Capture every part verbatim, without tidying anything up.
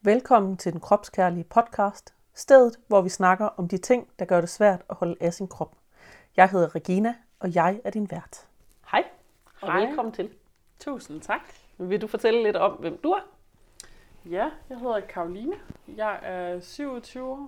Velkommen til den kropskærlige podcast, stedet hvor vi snakker om de ting, der gør det svært at holde af sin krop. Jeg hedder Regina, og jeg er din vært. Hej, og Hej. velkommen til. Tusind tak. Vil du fortælle lidt om, hvem du er? Ja, jeg hedder Karoline. Jeg er syvogtyve år.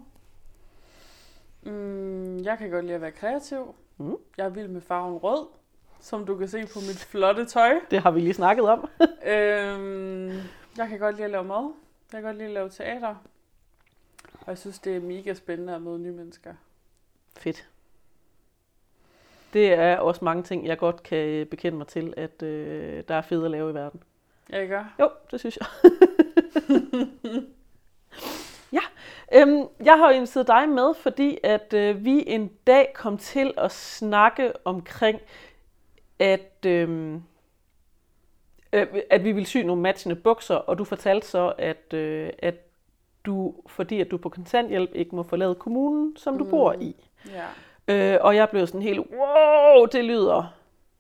Mm, jeg kan godt lide at være kreativ. Mm. Jeg er vild med farven rød, som du kan se på mit flotte tøj. Det har vi lige snakket om. øhm, jeg kan godt lide at lave mad. Jeg kan godt lide at lave teater. Og jeg synes, det er mega spændende at møde nye mennesker. Fedt. Det er også mange ting, jeg godt kan bekende mig til, at øh, der er fedt at lave i verden. Ja, I gør? Jo, det synes jeg. ja, øhm, jeg har jo inviteret dig med, fordi at øh, vi en dag kom til at snakke omkring, at, øh, øh, at vi ville sy nogle matchende bukser, og du fortalte så, at, øh, at du, fordi at du er på kontanthjælp, ikke må forlade kommunen, som du mm. bor i. Ja. Øh, og jeg blev sådan helt, wow, det lyder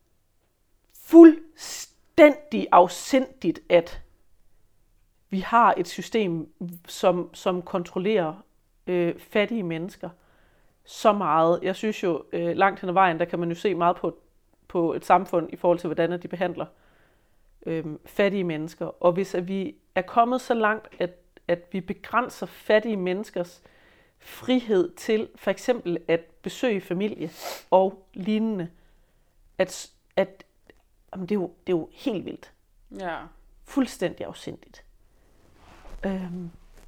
fuldstændig afsindigt, at vi har et system, som, som kontrollerer øh, fattige mennesker så meget. Jeg synes jo, øh, langt hen ad vejen, der kan man jo se meget på, på et samfund i forhold til, hvordan de behandler øh, fattige mennesker. Og hvis at vi er kommet så langt, at, at vi begrænser fattige menneskers frihed til for eksempel at besøge familie og lignende, at, at jamen det, er jo, det er jo helt vildt. Ja. Fuldstændig afsindigt. Øhm.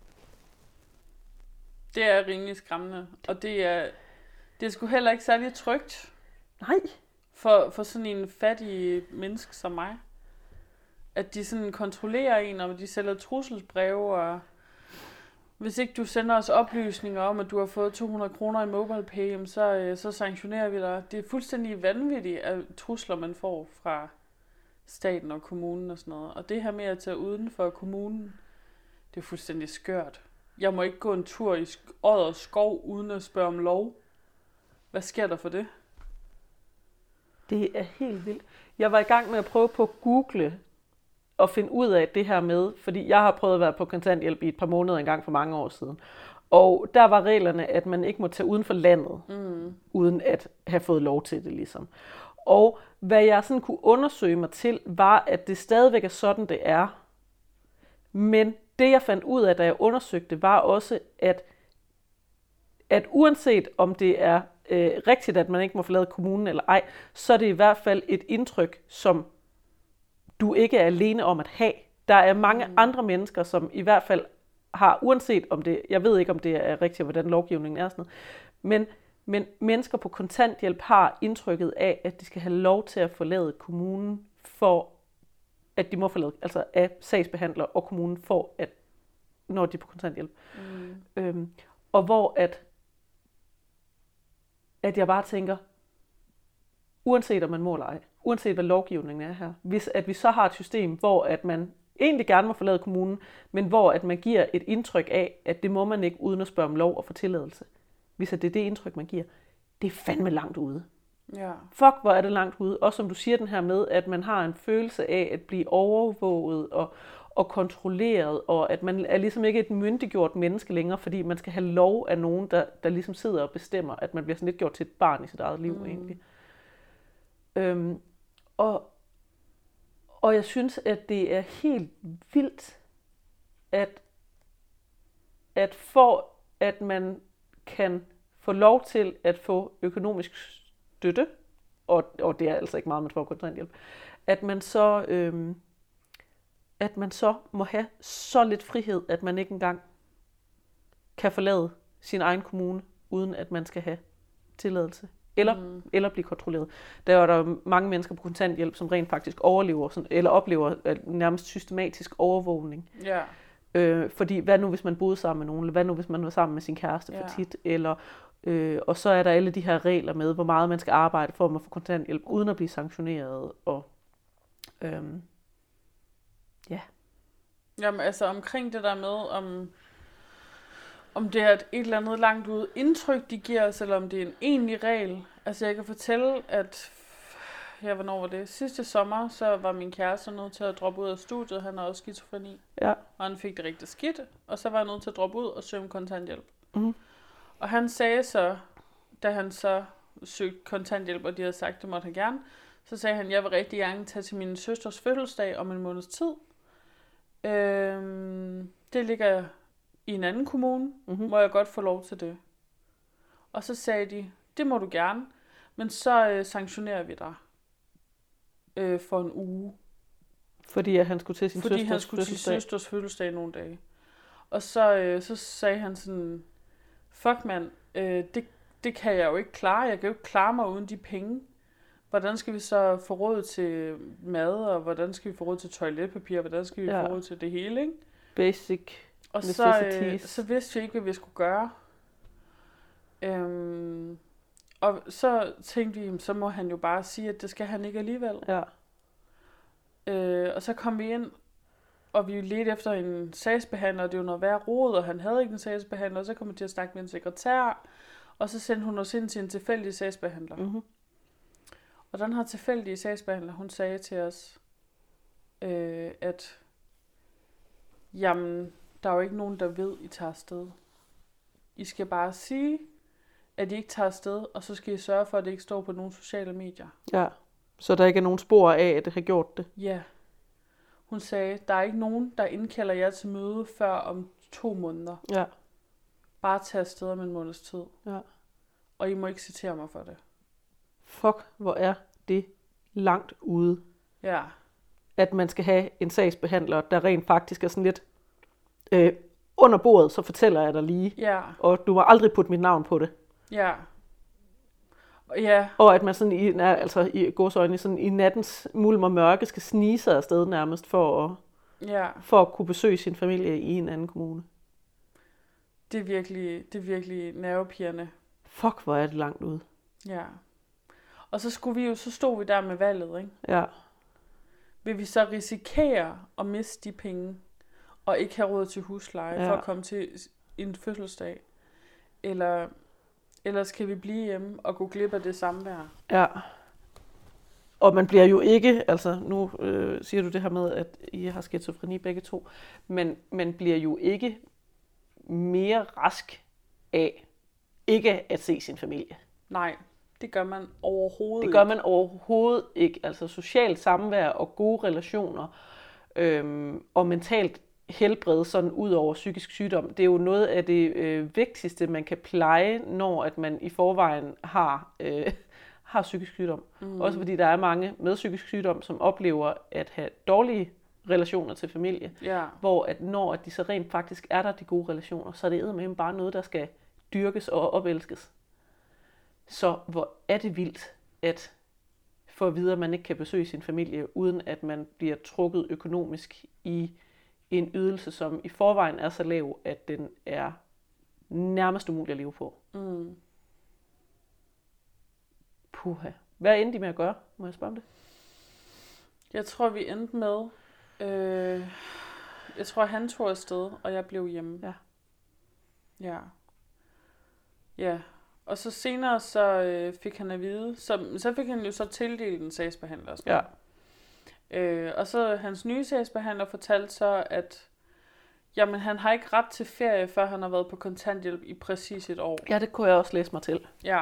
Det er rimelig skræmmende, og det er, det er sgu heller ikke særlig trygt. Nej. For, for sådan en fattig menneske som mig. At de sådan kontrollerer en, og de sælger trusselsbreve, og hvis ikke du sender os oplysninger om, at du har fået to hundrede kroner i MobilePay, så, så sanktionerer vi dig. Det er fuldstændig vanvittigt, at trusler man får fra staten og kommunen og sådan noget. Og det her med at tage uden for kommunen, det er fuldstændig skørt. Jeg må ikke gå en tur i Odder skov uden at spørge om lov. Hvad sker der for det? Det er helt vildt. Jeg var i gang med at prøve på at google og finde ud af det her med, fordi jeg har prøvet at være på kontanthjælp i et par måneder engang for mange år siden. Og der var reglerne, at man ikke må tage uden for landet, mm. uden at have fået lov til det ligesom. Og hvad jeg sådan kunne undersøge mig til, var, at det stadigvæk er sådan, det er. Men det, jeg fandt ud af, da jeg undersøgte, var også, at, at uanset om det er øh, rigtigt, at man ikke må forlade kommunen eller ej, så er det i hvert fald et indtryk, som du ikke er alene om at have. Der er mange mm. andre mennesker, som i hvert fald har, uanset om det, jeg ved ikke, om det er rigtigt, hvordan lovgivningen er sådan noget, men, men mennesker på kontanthjælp har indtrykket af, at de skal have lov til at forlade kommunen, for at de må forlade, altså af sagsbehandler og kommunen, for at, når de er på kontanthjælp. Mm. Øhm, og hvor at, at jeg bare tænker, uanset om man må eller ej, uanset hvad lovgivningen er her, hvis at vi så har et system, hvor at man egentlig gerne må forlade kommunen, men hvor at man giver et indtryk af, at det må man ikke uden at spørge om lov og få tilladelse. Hvis at det er det indtryk, man giver, det er fandme langt ude. Ja. Fuck, hvor er det langt ude. Og som du siger den her med, at man har en følelse af at blive overvåget og, og kontrolleret, og at man er ligesom ikke et myndiggjort menneske længere, fordi man skal have lov af nogen, der, der ligesom sidder og bestemmer, at man bliver sådan lidt gjort til et barn i sit eget liv mm. egentlig. Øhm, og, og jeg synes, at det er helt vildt, at, at for at man kan få lov til at få økonomisk støtte, og, og det er altså ikke meget, man får kontanthjælp, at man så øhm, at man så må have så lidt frihed, at man ikke engang kan forlade sin egen kommune, uden at man skal have tilladelse. Eller, mm. eller blive kontrolleret. Der er der mange mennesker på kontanthjælp, som rent faktisk overlever, sådan, eller oplever nærmest systematisk overvågning. Ja. Øh, fordi hvad nu, hvis man boede sammen med nogen, eller hvad nu, hvis man var sammen med sin kæreste for ja. tit, eller, øh, og så er der alle de her regler med, hvor meget man skal arbejde for at få kontanthjælp, uden at blive sanktioneret. Og, øh, ja. Jamen altså omkring det der med, om, om det er et, et eller andet langt ude indtryk, de giver os, eller om det er en egentlig regel. Altså jeg kan fortælle, at ja, hvornår var det? Sidste sommer, så var min kæreste nødt til at droppe ud af studiet. Han har også skizofreni. Ja. Og han fik det rigtig skidt. Og så var jeg nødt til at droppe ud og søge om kontanthjælp. Mm. Og han sagde så, da han så søgte kontanthjælp, og de havde sagt, det måtte han gerne, så sagde han, jeg vil rigtig gerne tage til min søsters fødselsdag om en måneds tid. Øhm, det ligger i en anden kommune. Mm-hmm. Må jeg godt få lov til det? Og så sagde de, det må du gerne, men så øh, sanktionerer vi dig øh, for en uge. Fordi at han skulle til sin Fordi søsters han skulle fødselsdag. til søsters fødselsdag nogle dage. Og så, øh, så sagde han sådan, fuck mand, øh, det, det kan jeg jo ikke klare. Jeg kan jo ikke klare mig uden de penge. Hvordan skal vi så få råd til mad, og hvordan skal vi få råd til toiletpapir, hvordan skal vi ja. få råd til det hele, ikke? Basic og så, øh, så vidste vi ikke, hvad vi skulle gøre. Øhm, og så tænkte vi, så må han jo bare sige, at det skal han ikke alligevel. Ja. Øh, og så kom vi ind, og vi ledte efter en sagsbehandler, og det var noget værre rod, og han havde ikke en sagsbehandler, og så kom vi til at snakke med en sekretær, og så sendte hun os ind til en tilfældig sagsbehandler. Mm-hmm. Og den her tilfældige sagsbehandler, hun sagde til os, øh, at jamen, der er jo ikke nogen, der ved, I tager afsted. I skal bare sige, at I ikke tager afsted, og så skal I sørge for, at det ikke står på nogle sociale medier. Ja, så der ikke er nogen spor af, at det har gjort det. Ja. Hun sagde, der er ikke nogen, der indkalder jer til møde før om to måneder. Ja. Bare tag afsted om en måneds tid. Ja. Og I må ikke citere mig for det. Fuck, hvor er det langt ude. Ja. At man skal have en sagsbehandler, der rent faktisk er sådan lidt øh, under bordet, så fortæller jeg dig lige. Ja. Og du må aldrig putte mit navn på det. Ja. Ja. Og at man sådan i, altså i godsøjne, sådan i nattens mulm og mørke skal snige sig afsted nærmest for at, ja. for at kunne besøge sin familie i en anden kommune. Det er virkelig, det er virkelig nervepirrende. Fuck, hvor er det langt ude. Ja. Og så skulle vi jo, så stod vi der med valget, ikke? Ja. Vil vi så risikere at miste de penge, og ikke have råd til husleje, ja. for at komme til en fødselsdag? Eller, eller skal vi blive hjemme og gå glip af det samvær? Ja. Og man bliver jo ikke, altså nu øh, siger du det her med, at I har skizofreni begge to, men man bliver jo ikke mere rask af ikke at se sin familie. Nej, det gør man overhovedet ikke. Det gør man overhovedet ikke. Altså socialt samvær og gode relationer øhm, og mentalt helbred sådan ud over psykisk sygdom, det er jo noget af det øh, vigtigste, man kan pleje, når at man i forvejen har, øh, har psykisk sygdom. Mm. Også fordi der er mange med psykisk sygdom, som oplever at have dårlige relationer til familie, ja. hvor at når at de så rent faktisk er der, de gode relationer, så er det eddermame bare noget, der skal dyrkes og opelskes. Så hvor er det vildt, at for at vide, at man ikke kan besøge sin familie, uden at man bliver trukket økonomisk i en ydelse, som i forvejen er så lav, at den er nærmest umulig at leve på. Mm. Puha. Hvad endte de med at gøre? Må jeg spørge om det? Jeg tror, vi endte med... Øh, jeg tror, han tog afsted, og jeg blev hjemme. Ja. Ja. Ja. Og så senere så øh, fik han at vide, så, så fik han jo så tildelt en sagsbehandler. Ja. Øh, og så hans nye sagsbehandler fortalte så, at jamen, han har ikke ret til ferie, før han har været på kontanthjælp i præcis et år. Ja, det kunne jeg også læse mig til. Ja.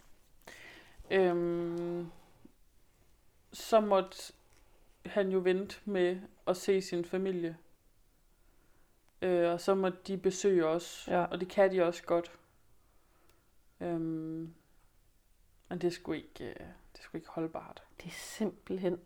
Øhm, så måtte han jo vente med at se sin familie. Øh, og så måtte de besøge os, ja. og det kan de også godt. Øhm, men det er sgu ikke, det er sgu ikke holdbart. Det er simpelthen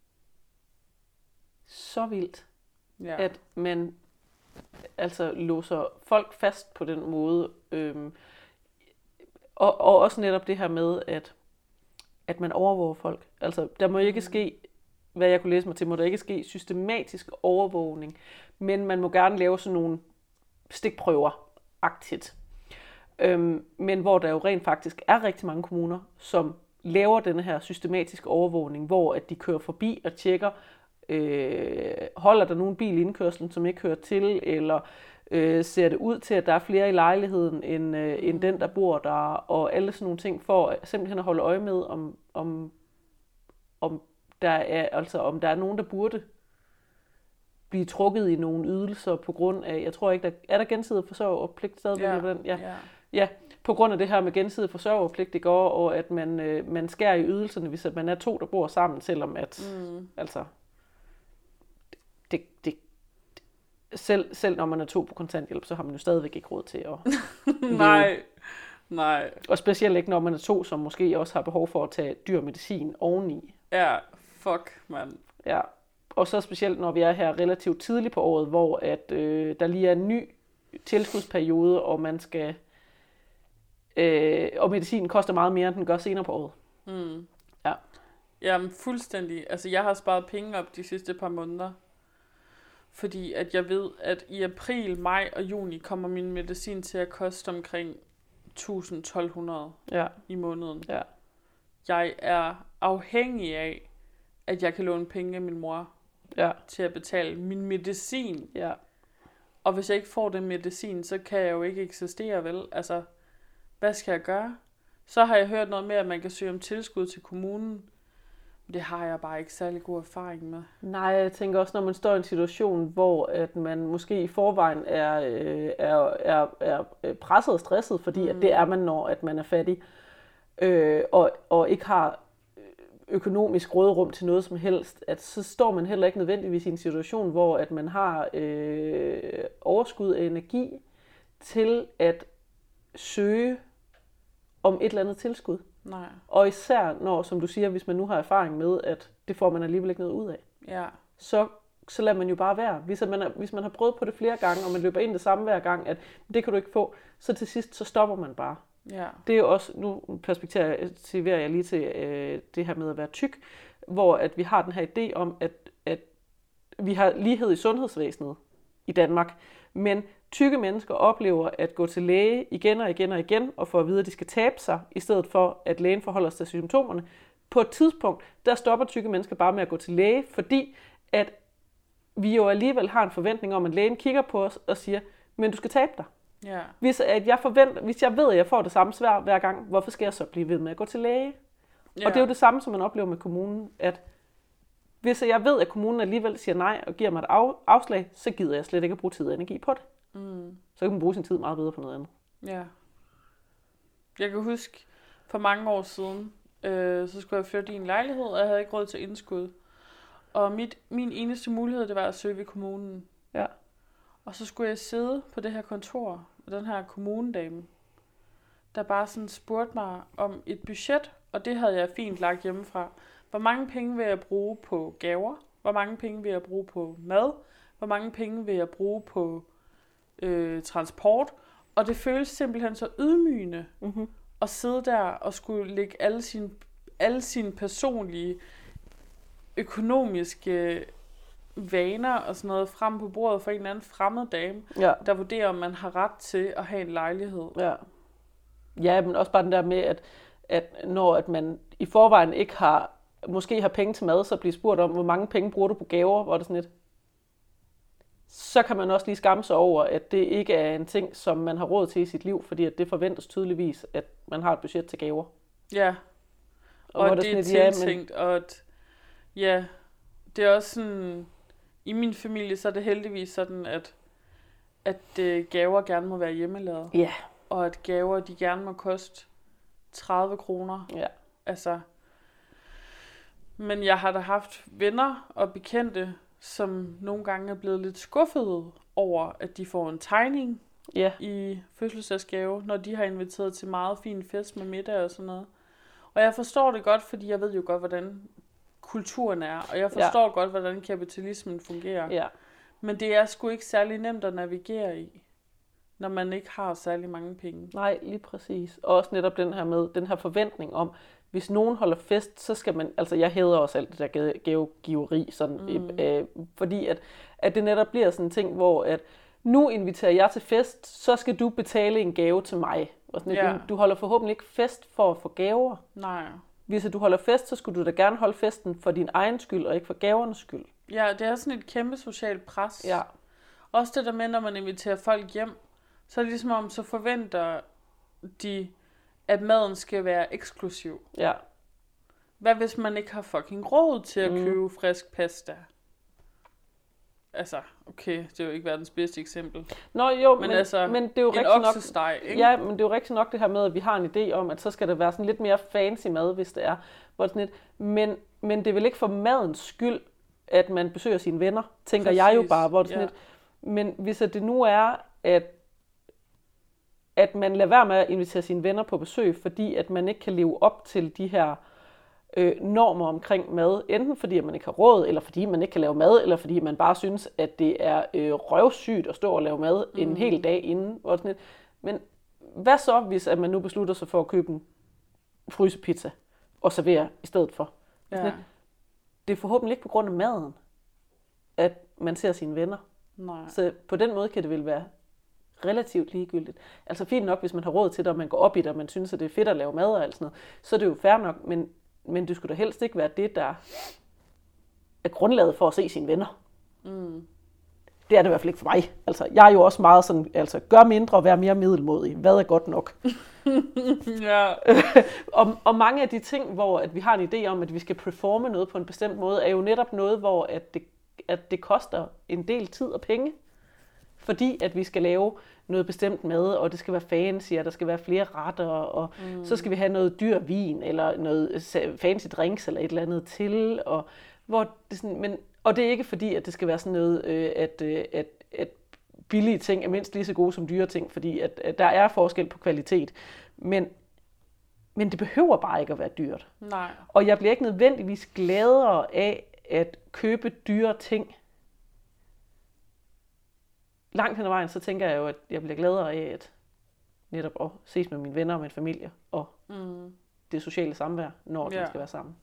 så vildt, ja. at man altså låser folk fast på den måde. Øhm, og, og også netop det her med, at, at man overvåger folk. Altså, der må ikke mm. ske, hvad jeg kunne læse mig til, må der ikke ske systematisk overvågning, men man må gerne lave sådan nogle stikprøver-agtigt. Øhm, men hvor der jo rent faktisk er rigtig mange kommuner, som laver denne her systematiske overvågning, hvor at de kører forbi og tjekker, øh, holder der nogen bil i indkørslen, som ikke hører til, eller øh, ser det ud til, at der er flere i lejligheden, end, øh, end den, der bor der, og alle sådan nogle ting, for simpelthen at holde øje med, om, om om der er, altså om der er nogen, der burde blive trukket i nogle ydelser på grund af, jeg tror ikke, der er der gensidig forsørgerpligt stadigvæk? Ja, Den? Ja. ja. Ja, på grund af det her med gensidig forsørgerpligt, det går, og at man, øh, man skærer i ydelserne, hvis at man er to, der bor sammen, selvom at, mm. altså, det, det, det, selv, selv når man er to på kontanthjælp, så har man jo stadigvæk ikke råd til at Nej, nej. Og specielt ikke, når man er to, som måske også har behov for at tage dyr medicin oveni. Ja, fuck, mand. Ja, og så specielt, når vi er her relativt tidligt på året, hvor at, øh, der lige er en ny tilskudsperiode, og man skal... Øh, og medicinen koster meget mere, end den gør senere på året. Mm. Ja. Jamen, fuldstændig. Altså, jeg har sparet penge op de sidste par måneder. Fordi at jeg ved, at i april, maj og juni kommer min medicin til at koste omkring tusind til tolv hundrede ja. i måneden. Ja. Jeg er afhængig af, at jeg kan låne penge af min mor ja. til at betale min medicin. Ja. Og hvis jeg ikke får den medicin, så kan jeg jo ikke eksistere, vel? Altså, hvad skal jeg gøre? Så har jeg hørt noget med, at man kan søge om tilskud til kommunen. Det har jeg bare ikke særlig god erfaring med. Nej, jeg tænker også, når man står i en situation, hvor at man måske i forvejen er, øh, er, er, er presset og stresset, fordi mm. at det er man, når at man er fattig, øh, og, og ikke har økonomisk råderum til noget som helst, at så står man heller ikke nødvendigvis i en situation, hvor at man har øh, overskud af energi til at søge om et eller andet tilskud. Nej. Og især når, som du siger, hvis man nu har erfaring med, at det får man alligevel ikke noget ud af, ja. så, så lader man jo bare være. Hvis man, er, hvis man har prøvet på det flere gange, og man løber ind det samme hver gang, at det kan du ikke få, så til sidst, så stopper man bare. Ja. Det er jo også, nu perspektiverer jeg lige til øh, det her med at være tyk, hvor at vi har den her idé om, at, at vi har lighed i sundhedsvæsenet i Danmark, men tykke mennesker oplever at gå til læge igen og igen og igen, og få at vide, at de skal tabe sig, i stedet for at lægen forholder sig til symptomerne. På et tidspunkt, der stopper tykke mennesker bare med at gå til læge, fordi at vi jo alligevel har en forventning om, at lægen kigger på os og siger, men du skal tabe dig. Ja. Hvis, at jeg forventer, hvis jeg ved, at jeg får det samme svær hver gang, hvorfor skal jeg så blive ved med at gå til læge? Ja. Og det er jo det samme, som man oplever med kommunen, at hvis jeg ved, at kommunen alligevel siger nej og giver mig et af, afslag, så gider jeg slet ikke at bruge tid og energi på det. Mm. Så kan man bruge sin tid meget bedre på noget andet. Ja. Jeg kan huske, for mange år siden, øh, så skulle jeg flytte i en lejlighed, og jeg havde ikke råd til indskud. Og mit, min eneste mulighed, det var at søge ved kommunen. Ja. Og så skulle jeg sidde på det her kontor med den her kommunedame, der bare sådan spurgte mig om et budget, og det havde jeg fint lagt hjemmefra. Hvor mange penge vil jeg bruge på gaver? Hvor mange penge vil jeg bruge på mad? Hvor mange penge vil jeg bruge på øh, transport? Og det føles simpelthen så ydmygende mm-hmm. at sidde der og skulle lægge alle sine, alle sine personlige økonomiske vaner og sådan noget frem på bordet for en eller anden fremmed dame, ja. Der vurderer, om man har ret til at have en lejlighed. Ja, ja, men også bare den der med, at, at når at man i forvejen ikke har, måske har penge til mad, så bliver spurgt om, hvor mange penge bruger du på gaver, hvor det sådan lidt. Så kan man også lige skamme sig over, at det ikke er en ting, som man har råd til i sit liv, fordi at det forventes tydeligvis, at man har et budget til gaver. Ja, og, og det er tiltænkt, ja, men... og at, ja, det er også sådan, i min familie, så er det heldigvis sådan, at, at øh, gaver gerne må være hjemmelavet. Ja. Yeah. Og at gaver, de gerne må koste tredive kroner. Ja. Altså, men jeg har da haft venner og bekendte, som nogle gange er blevet lidt skuffede over, at de får en tegning yeah. i fødselsdagsgave, når de har inviteret til meget fin fest med middag og sådan noget. Og jeg forstår det godt, fordi jeg ved jo godt, hvordan kulturen er, og jeg forstår ja. godt, hvordan kapitalismen fungerer. Ja. Men det er sgu ikke særlig nemt at navigere i, når man ikke har særlig mange penge. Nej, lige præcis. Og også netop den her med, den her forventning om, hvis nogen holder fest, så skal man, altså jeg hæder også alt det der gavegiveri, sådan, mm. øh, fordi at, at det netop bliver sådan en ting, hvor at nu inviterer jeg til fest, så skal du betale en gave til mig. Og sådan, ja. du, du holder forhåbentlig ikke fest for at få gaver. Nej. Hvis du holder fest, så skulle du da gerne holde festen for din egen skyld, og ikke for gavernes skyld. Ja, det er sådan et kæmpe socialt pres. Ja. Også det der med, når man inviterer folk hjem, så er det ligesom om, så forventer de, at maden skal være eksklusiv. Ja. Hvad hvis man ikke har fucking råd til at Mm. købe frisk pasta? Altså, okay, det er jo ikke verdens bedste eksempel. Nå jo, Men men, altså, men det er jo En rigtig nok... oksesteg, ikke? Ja, men det er jo rigtig nok det her med, at vi har en idé om, at så skal det være sådan lidt mere fancy mad, hvis det er. Hvor det sådan lidt, men, men det er vel ikke for madens skyld, at man besøger sine venner, tænker Præcis, jeg jo bare. Hvor det sådan ja. lidt. Men hvis det nu er, at, at man lader være med at invitere sine venner på besøg, fordi at man ikke kan leve op til de her øh, normer omkring mad, enten fordi at man ikke har råd, eller fordi man ikke kan lave mad, eller fordi man bare synes, at det er øh, røvsygt at stå og lave mad mm. en hel dag inden. Hvor sådan lidt. Men hvad så, hvis at man nu beslutter sig for at købe en frysepizza og servere i stedet for? Ja. Det er forhåbentlig ikke på grund af maden, at man ser sine venner. Nej. Så på den måde kan det vel være relativt ligegyldigt. Altså fint nok, hvis man har råd til det, og man går op i det, og man synes, at det er fedt at lave mad og alt sådan noget, så er det jo fair nok, men, men det skulle da helst ikke være det, der er grundlaget for at se sine venner. Mm. Det er det i hvert fald ikke for mig. Altså, jeg er jo også meget sådan, altså, gør mindre og vær mere middelmodig. Hvad er godt nok? Ja. og, og mange af de ting, hvor at vi har en idé om, at vi skal performe noget på en bestemt måde, er jo netop noget, hvor at det, at det koster en del tid og penge. Fordi at vi skal lave noget bestemt mad, og det skal være fancy, og der skal være flere retter, og mm. så skal vi have noget dyr vin, eller noget fancy drinks, eller et eller andet til. Og, hvor det sådan, men, og det er ikke fordi, at det skal være sådan noget, øh, at, øh, at, at billige ting er mindst lige så gode som dyre ting, fordi at, at der er forskel på kvalitet. Men, men det behøver bare ikke at være dyrt. Nej. Og jeg bliver ikke nødvendigvis gladere af at købe dyre ting. Langt hen ad vejen, så tænker jeg jo, at jeg bliver gladere af at netop at ses med mine venner og min familie, og Mm. det sociale samvær, når Ja. det skal være sammen.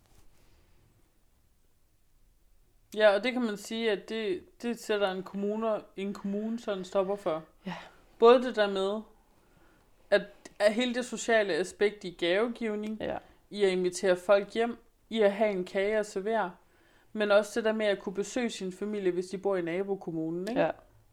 Ja, og det kan man sige, at det, det sætter en kommune, en kommune sådan stopper for. Ja. Både det der med, at, at hele det sociale aspekt i gavegivning, Ja. i at invitere folk hjem, i at have en kage at servere, men også det der med at kunne besøge sin familie, hvis de bor i nabokommunen, ikke? Ja.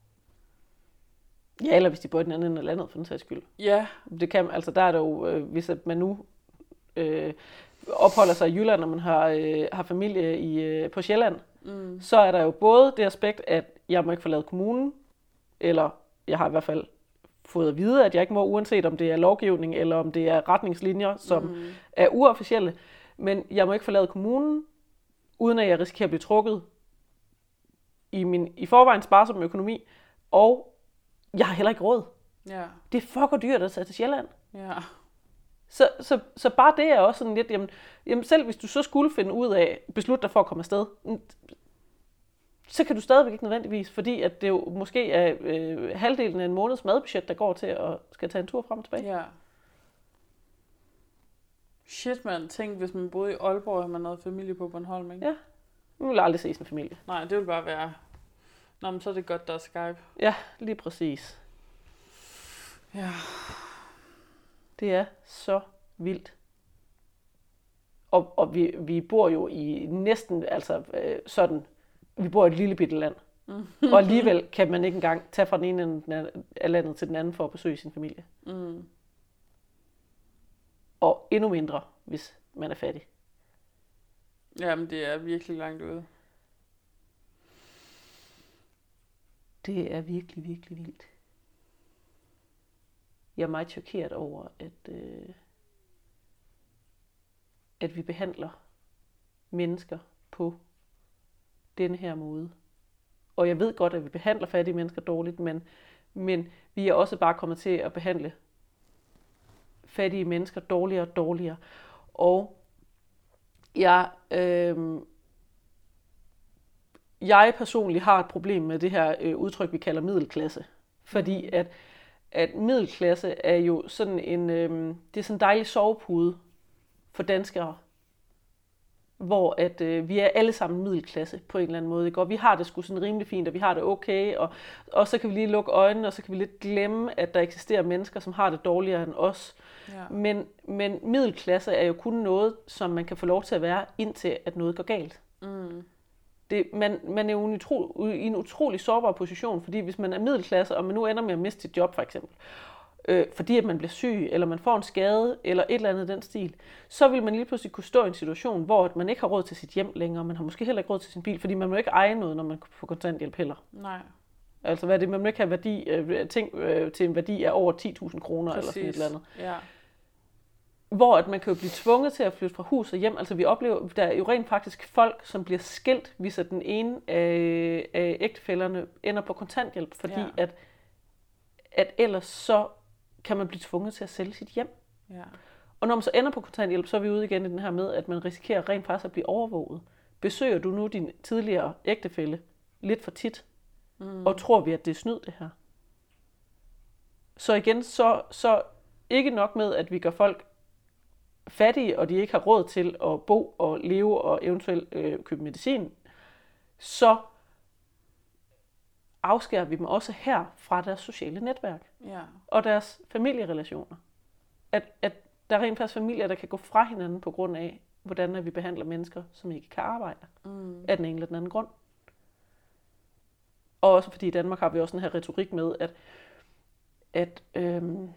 Ja, eller hvis de bor i den anden ende af landet, for den sags skyld. Ja. Det kan, altså der er der jo, øh, hvis at man nu øh, opholder sig i Jylland, og man har, øh, har familie i, øh, på Sjælland, Mm. så er der jo både det aspekt, at jeg må ikke forlade kommunen, eller jeg har i hvert fald fået at vide, at jeg ikke må, uanset om det er lovgivning, eller om det er retningslinjer, som mm. er uofficielle, men jeg må ikke forlade kommunen, uden at jeg risikerer at blive trukket i min i forvejen sparsomme økonomi, og jeg har heller ikke råd. Ja. Det er fucker dyrt at tage til Sjælland. Ja. Så, så, så bare det er også sådan lidt, jamen, jamen selv hvis du så skulle finde ud af, beslutte dig for at komme afsted, så kan du stadigvæk ikke nødvendigvis, fordi at det jo måske er øh, halvdelen af en måneds madbudget, der går til at skal tage en tur frem og tilbage. Ja. Shit, man. Tænk, hvis man boede i Aalborg, og man havde familie på Bornholm, ikke? Ja. Man vil aldrig se sin familie. Nej, det vil bare være... Nå, men så er det godt, der er Skype. Ja, lige præcis. Ja. Det er så vildt. Og, og vi, vi bor jo i næsten, altså øh, sådan, vi bor i et lille bitte land. Mm. Og alligevel kan man ikke engang tage fra den ene ende af landet til den anden for at besøge sin familie. Mm. Og endnu mindre, hvis man er fattig. Jamen, det er virkelig langt ude. Det er virkelig, virkelig vildt. Jeg er meget chokeret over, at, øh, at vi behandler mennesker på denne her måde. Og jeg ved godt, at vi behandler fattige mennesker dårligt, men, men vi er også bare kommet til at behandle fattige mennesker dårligere og dårligere. Og jeg, øh, jeg personligt har et problem med det her øh, udtryk, vi kalder middelklasse. Fordi at, at middelklasse er jo sådan en, øh, det er sådan en dejlig sovepude for danskere, hvor at øh, vi er alle sammen middelklasse på en eller anden måde. Ikke? Og vi har det sgu sådan rimelig fint, og vi har det okay, og, og så kan vi lige lukke øjnene, og så kan vi lidt glemme, at der eksisterer mennesker, som har det dårligere end os. Ja. Men, men middelklasse er jo kun noget, som man kan få lov til at være, indtil at noget går galt. Mm. Det, man, man er jo en utro, i en utrolig sårbar position, fordi hvis man er middelklasse, og man nu ender med at miste sit job for eksempel, øh, fordi at man bliver syg, eller man får en skade, eller et eller andet i den stil, så vil man lige pludselig kunne stå i en situation, hvor man ikke har råd til sit hjem længere, man har måske heller ikke råd til sin bil, fordi man må ikke eje noget, når man får kontanthjælp heller. Nej. Altså hvad er det? Man må ikke have værdi, øh, ting øh, til en værdi af over ti tusind kroner, eller sådan et eller andet. Ja. Hvor at man kan jo blive tvunget til at flytte fra hus og hjem. Altså vi oplever, der er jo rent faktisk folk, som bliver skilt, hvis at den ene af, af ægtefællerne ender på kontanthjælp, fordi ja. at, at ellers så kan man blive tvunget til at sælge sit hjem. Ja. Og når man så ender på kontanthjælp, så er vi ude igen i den her med, at man risikerer rent faktisk at blive overvåget. Besøger du nu din tidligere ægtefælle lidt for tit, mm. og tror vi, at det er snyd det her? Så igen, så, så ikke nok med, at vi gør folk fattige, og de ikke har råd til at bo og leve og eventuelt øh, købe medicin, så afskærer vi dem også her fra deres sociale netværk ja. og deres familierelationer. At, at der er rent faktisk familier, der kan gå fra hinanden på grund af, hvordan vi behandler mennesker, som ikke kan arbejde mm. af den ene eller den anden grund. Og også fordi i Danmark har vi også den her retorik med, at, at øhm,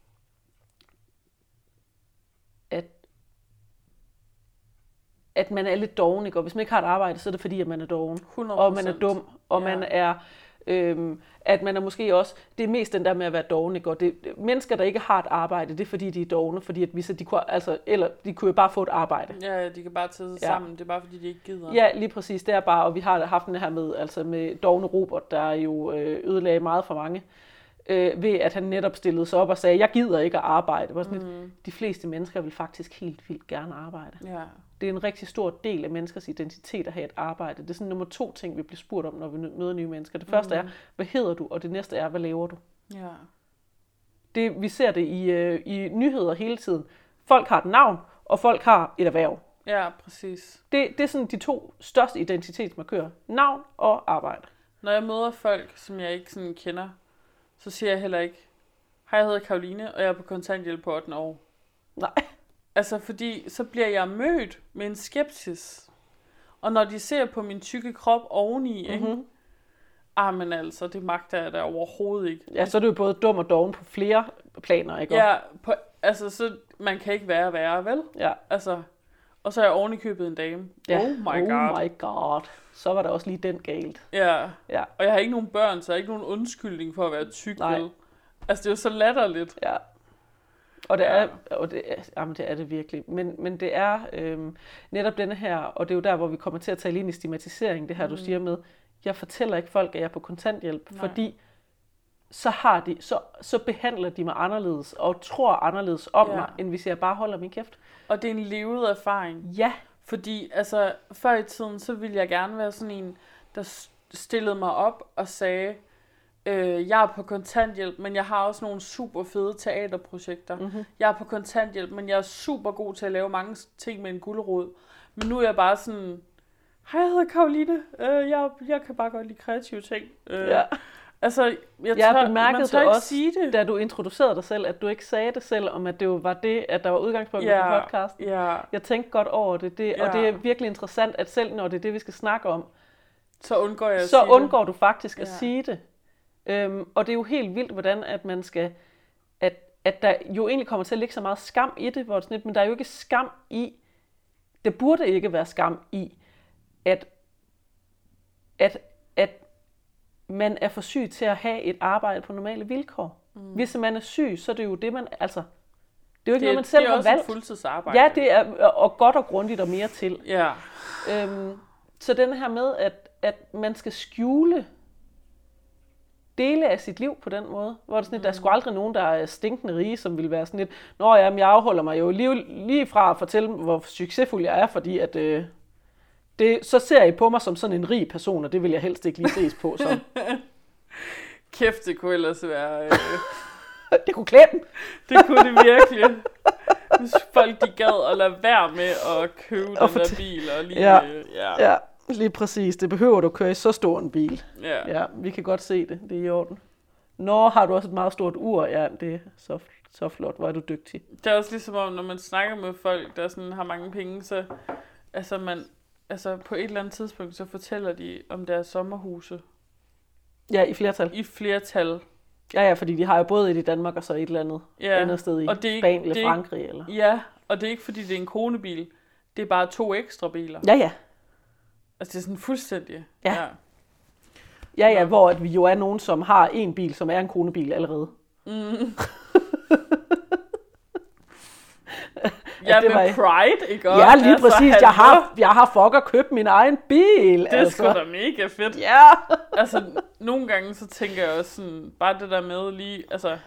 at at man er lidt doven, ikke? Og hvis man ikke har et arbejde, så er det fordi, at man er doven. hundrede procent. Og man er dum, og ja. man er, øhm, at man er måske også, det er mest den der med at være doven, ikke? Og det, det, mennesker, der ikke har et arbejde, det er fordi, de er dovne, fordi at vi så, de kunne, altså, eller de kunne jo bare få et arbejde. Ja, de kan bare tage sig ja. sammen, det er bare fordi, de ikke gider. Ja, lige præcis, det er bare, og vi har haft den her med, altså med dovne Robert, der jo øh, ødelagde meget for mange, øh, ved at han netop stillede sig op og sagde, jeg gider ikke at arbejde. Var sådan mm. et, de fleste mennesker vil faktisk helt vildt gerne arbejde. Ja. Det er en rigtig stor del af menneskers identitet at have et arbejde. Det er sådan nummer to ting, vi bliver spurgt om, når vi møder nye mennesker. Det første mm. er, hvad hedder du? Og det næste er, hvad laver du? Ja. Det, vi ser det i, øh, i nyheder hele tiden. Folk har et navn, og folk har et erhverv. Ja, præcis. Det, det er sådan de to største identitetsmarkører. Navn og arbejde. Når jeg møder folk, som jeg ikke sådan kender, så siger jeg heller ikke, hej, jeg hedder Karoline, og jeg er på kontanthjælp på ottende år. Nej. Altså, fordi så bliver jeg mødt med en skepsis. Og når de ser på min tykke krop oveni, mm-hmm. ikke? Ah, men altså, det magter jeg da overhovedet ikke. Ja, så er det jo både dum og doven på flere planer, ikke? Ja, på, altså, så man kan ikke være værre, vel? Ja. Altså, og så er jeg oven i købet en dame. Ja. Oh my god. Oh my god. Så var der også lige den galt. Ja. Ja. Og jeg har ikke nogen børn, så jeg har ikke nogen undskyldning for at være tyk, vel? Altså, det er jo så latterligt. Ja. Og det er, og det er, jamen det er det virkelig. Men, men det er øhm, netop denne her, og det er jo der, hvor vi kommer til at tale ind i stigmatisering, det her, mm. du siger med, jeg fortæller ikke folk, at jeg er på kontanthjælp, Nej. fordi så, har de, så, så behandler de mig anderledes, og tror anderledes om ja. mig, end hvis jeg bare holder min kæft. Og det er en levet erfaring. Ja. Fordi, altså, før i tiden, så ville jeg gerne være sådan en, der stillede mig op og sagde, Øh, jeg er på kontanthjælp, men jeg har også nogle super fede teaterprojekter. Mm-hmm. Jeg er på kontanthjælp, men jeg er super god til at lave mange ting med en gulerod. Men nu er jeg bare sådan, hej, jeg hedder Karoline. Øh, jeg, jeg kan bare godt lide kreative ting. Øh, ja. Altså, jeg, jeg tør, bemærkede man tør det ikke også, sige det. Da du introducerede dig selv, at du ikke sagde det selv, om at det jo var det, at der var udgangspunkt ja, for podcasten. Ja. Jeg tænkte godt over det, det ja. og det er virkelig interessant, at selv når det er det, vi skal snakke om, så undgår, jeg at så sige undgår det. du faktisk ja. at sige det. Øhm, og det er jo helt vildt, hvordan at man skal, at, at der jo egentlig kommer til at ligge så meget skam i det, hvor det sådan lidt, men der er jo ikke skam i, det burde ikke være skam i, at, at, at man er for syg til at have et arbejde på normale vilkår. Mm. Hvis man er syg, så er det jo det, man, altså, det er jo ikke det, noget, man selv har valgt. Det er også et fuldtidsarbejde. Ja, det er, og godt og grundigt og mere til. Ja. Øhm, så den her med, at, at man skal skjule dele af sit liv på den måde, hvor det sådan lidt, mm. der er sgu aldrig nogen, der er stinkende rige, som vil være sådan lidt, nå ja, men jeg afholder mig jo lige, lige fra at fortælle, hvor succesfuld jeg er, fordi at, øh, det, så ser I på mig som sådan en rig person, og det vil jeg helst ikke lige ses på som. Kæft, det kunne ellers være... Øh... det kunne klæde dem. Det kunne det virkelig. Hvis folk de gad at lade være med at købe og den der bil, og lige... Ja, øh, ja. ja. Lige præcis. Det behøver du at køre i så stor en bil. Ja. Ja, vi kan godt se det. Det er i orden. Nå, har du også et meget stort ur? Ja, det er så, så flot. Hvor er du dygtig. Det er også ligesom om, når man snakker med folk, der sådan har mange penge, så altså man, altså på et eller andet tidspunkt, så fortæller de om deres sommerhuse. Ja, i flertal. I flertal. Ja, ja, fordi de har jo både et i Danmark og så et eller andet Ja, andet sted i og det er ikke- Spanien eller det er ikke- Frankrig. Eller... Ja, og det er ikke fordi, det er en konebil. Det er bare to ekstra biler. Ja, ja. Altså, det er sådan fuldstændig. Ja. Ja. Ja, ja, Nå. hvor at vi jo er nogen, som har en bil, som er en konebil allerede. Mm. Ja, Ja, det med var- pride, ikke? Ja, lige Altså, præcis. hallo. Jeg har, jeg har fucker købt min egen bil. Det er sgu da mega fedt. Ja. Altså, nogle gange så tænker jeg også sådan, bare det der med lige, altså,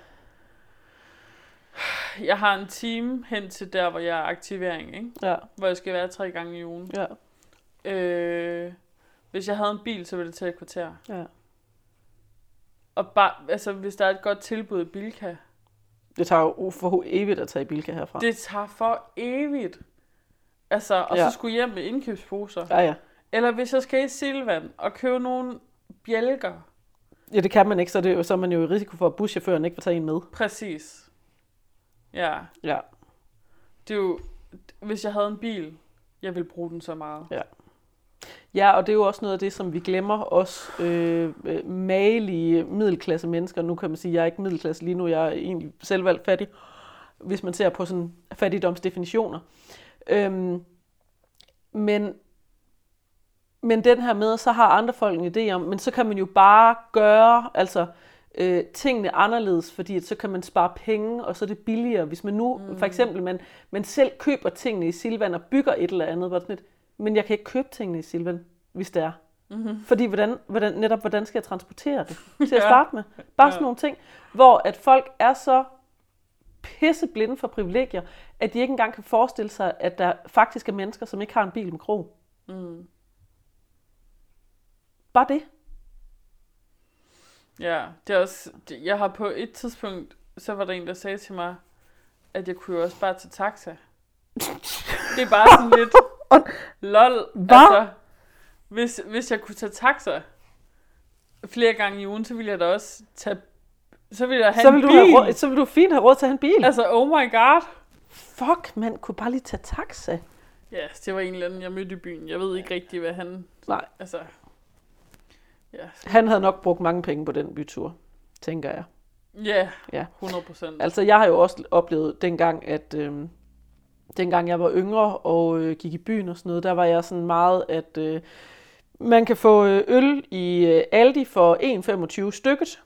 jeg har en time hen til der, hvor jeg er aktivering, ikke? Ja, Hvor jeg skal være tre gange i ugen. ja, Øh, hvis jeg havde en bil, så ville det tage et kvarter. ja. Og bare, altså, hvis der er et godt tilbud i Bilka, Det tager jo for evigt at tage i Bilka herfra. det tager for evigt. Altså, og Ja. så skulle hjem med indkøbsposer. Ja, ja. Eller hvis jeg skal i Silvan og købe nogle bjælker. Ja, det kan man ikke, så, det er jo, så er man jo i risiko for, at buschaufføren ikke vil tage en med. Præcis. Ja, Ja, det er jo, hvis jeg havde en bil, jeg ville bruge den så meget. ja. Ja, og det er jo også noget af det, som vi glemmer, os øh, øh, magelige middelklasse mennesker. Nu kan man sige, at jeg er ikke middelklasse lige nu, jeg er egentlig selvvalgt fattig, hvis man ser på sådan fattigdomsdefinitioner. Øhm, men, men den her med, så har andre folk en idé om, men så kan man jo bare gøre altså, øh, tingene anderledes, fordi at så kan man spare penge, og så er det billigere. Hvis man nu, mm. for eksempel, man, man selv køber tingene i Silvan og bygger et eller andet, hvor det sådan et, men jeg kan ikke købe tingene i Silvan, hvis det er. Mm-hmm. Fordi hvordan, hvordan, netop, hvordan skal jeg transportere det til at Ja. starte med? Bare Ja. sådan nogle ting, hvor at folk er så pisseblinde for privilegier, at de ikke engang kan forestille sig, at der faktisk er mennesker, som ikke har en bil med krog. Mm. Bare det. Ja, det er også, det- jeg har på et tidspunkt, så var der en, der sagde til mig, at jeg kunne jo også bare tage taxa. Det er bare sådan lidt, lol, Hvad? altså, hvis, hvis jeg kunne tage taxa flere gange i ugen, så ville jeg da også tage, så ville jeg have Så en vil, du bil. have råd, så vil du fint have råd til at have en bil. Altså, oh my god. Fuck, man kunne bare lige tage taxa. Ja, det var en eller anden, jeg mødte i byen. Jeg ved ikke rigtig, hvad han, Nej, altså, ja, han havde nok brugt mange penge på den bytur, tænker jeg. ja, Ja. hundrede procent. Altså, jeg har jo også oplevet dengang, at øh, dengang jeg var yngre og øh, gik i byen og sådan noget, der var jeg sådan meget, at øh, man kan få øh, øl i øh, Aldi for en komma femogtyve stykket.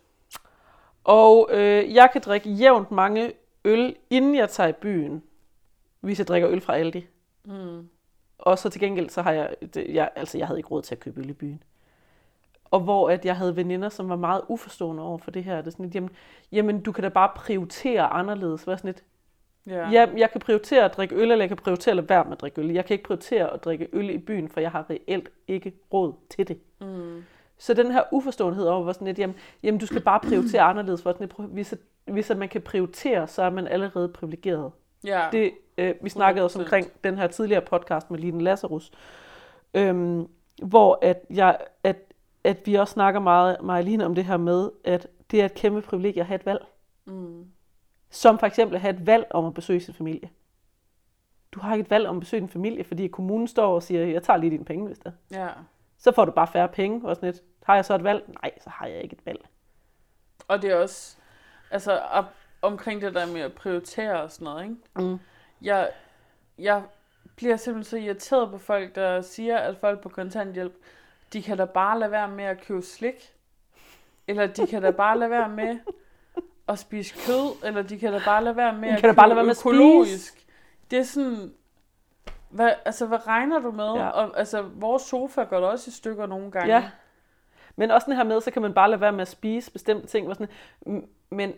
Og øh, jeg kan drikke jævnt mange øl, inden jeg tager i byen, hvis jeg drikker øl fra Aldi. Mm. Og så til gengæld, så har jeg, det, jeg, altså jeg havde ikke råd til at købe øl i byen. Og hvor at jeg havde veninder, som var meget uforstående over for det her. Det er sådan lidt, jamen, jamen, du kan da bare prioritere anderledes. Hvad sådan lidt, Ja. ja, jeg kan prioritere at drikke øl, eller jeg kan prioritere at lade være med at drikke øl. Jeg kan ikke prioritere at drikke øl i byen, for jeg har reelt ikke råd til det. Mm. Så den her uforståenhed over, hvor sådan lidt, jamen, jamen du skal bare prioritere anderledes. Hvor sådan lidt, hvis, at, hvis at man kan prioritere, så er man allerede privilegeret. Ja. Det, øh, vi snakkede også hundrede procent. omkring den her tidligere podcast med Line Lazarus, øhm, hvor at, jeg, at, at vi også snakker meget, meget Line, om det her med, at det er et kæmpe privilegie at have et valg. Mm. Som for eksempel at have et valg om at besøge sin familie. Du har ikke et valg om at besøge din familie, fordi kommunen står og siger, jeg tager lige dine penge, hvis det er. Ja. Så får du bare færre penge, og sådan lidt. Har jeg så et valg? Nej, så har jeg ikke et valg. Og det er også, altså op, omkring det der med at prioritere og sådan noget, ikke? Mm. Jeg, jeg bliver simpelthen så irriteret på folk, der siger, at folk på kontanthjælp, de kan da bare lade være med at købe slik. Eller de kan da bare lade være med at spise kød. Eller de kan da bare lade være med De at kan da købe bare lade være med at økologisk. Det er sådan, hvad, altså hvad regner du med? Ja. Og, altså vores sofa går da også i stykker nogle gange. Ja. Men også den her med, så kan man bare lade være med at spise bestemte ting. Hvor sådan, mm, men,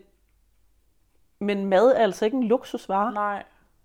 men mad er altså ikke en luksusvare. Nej,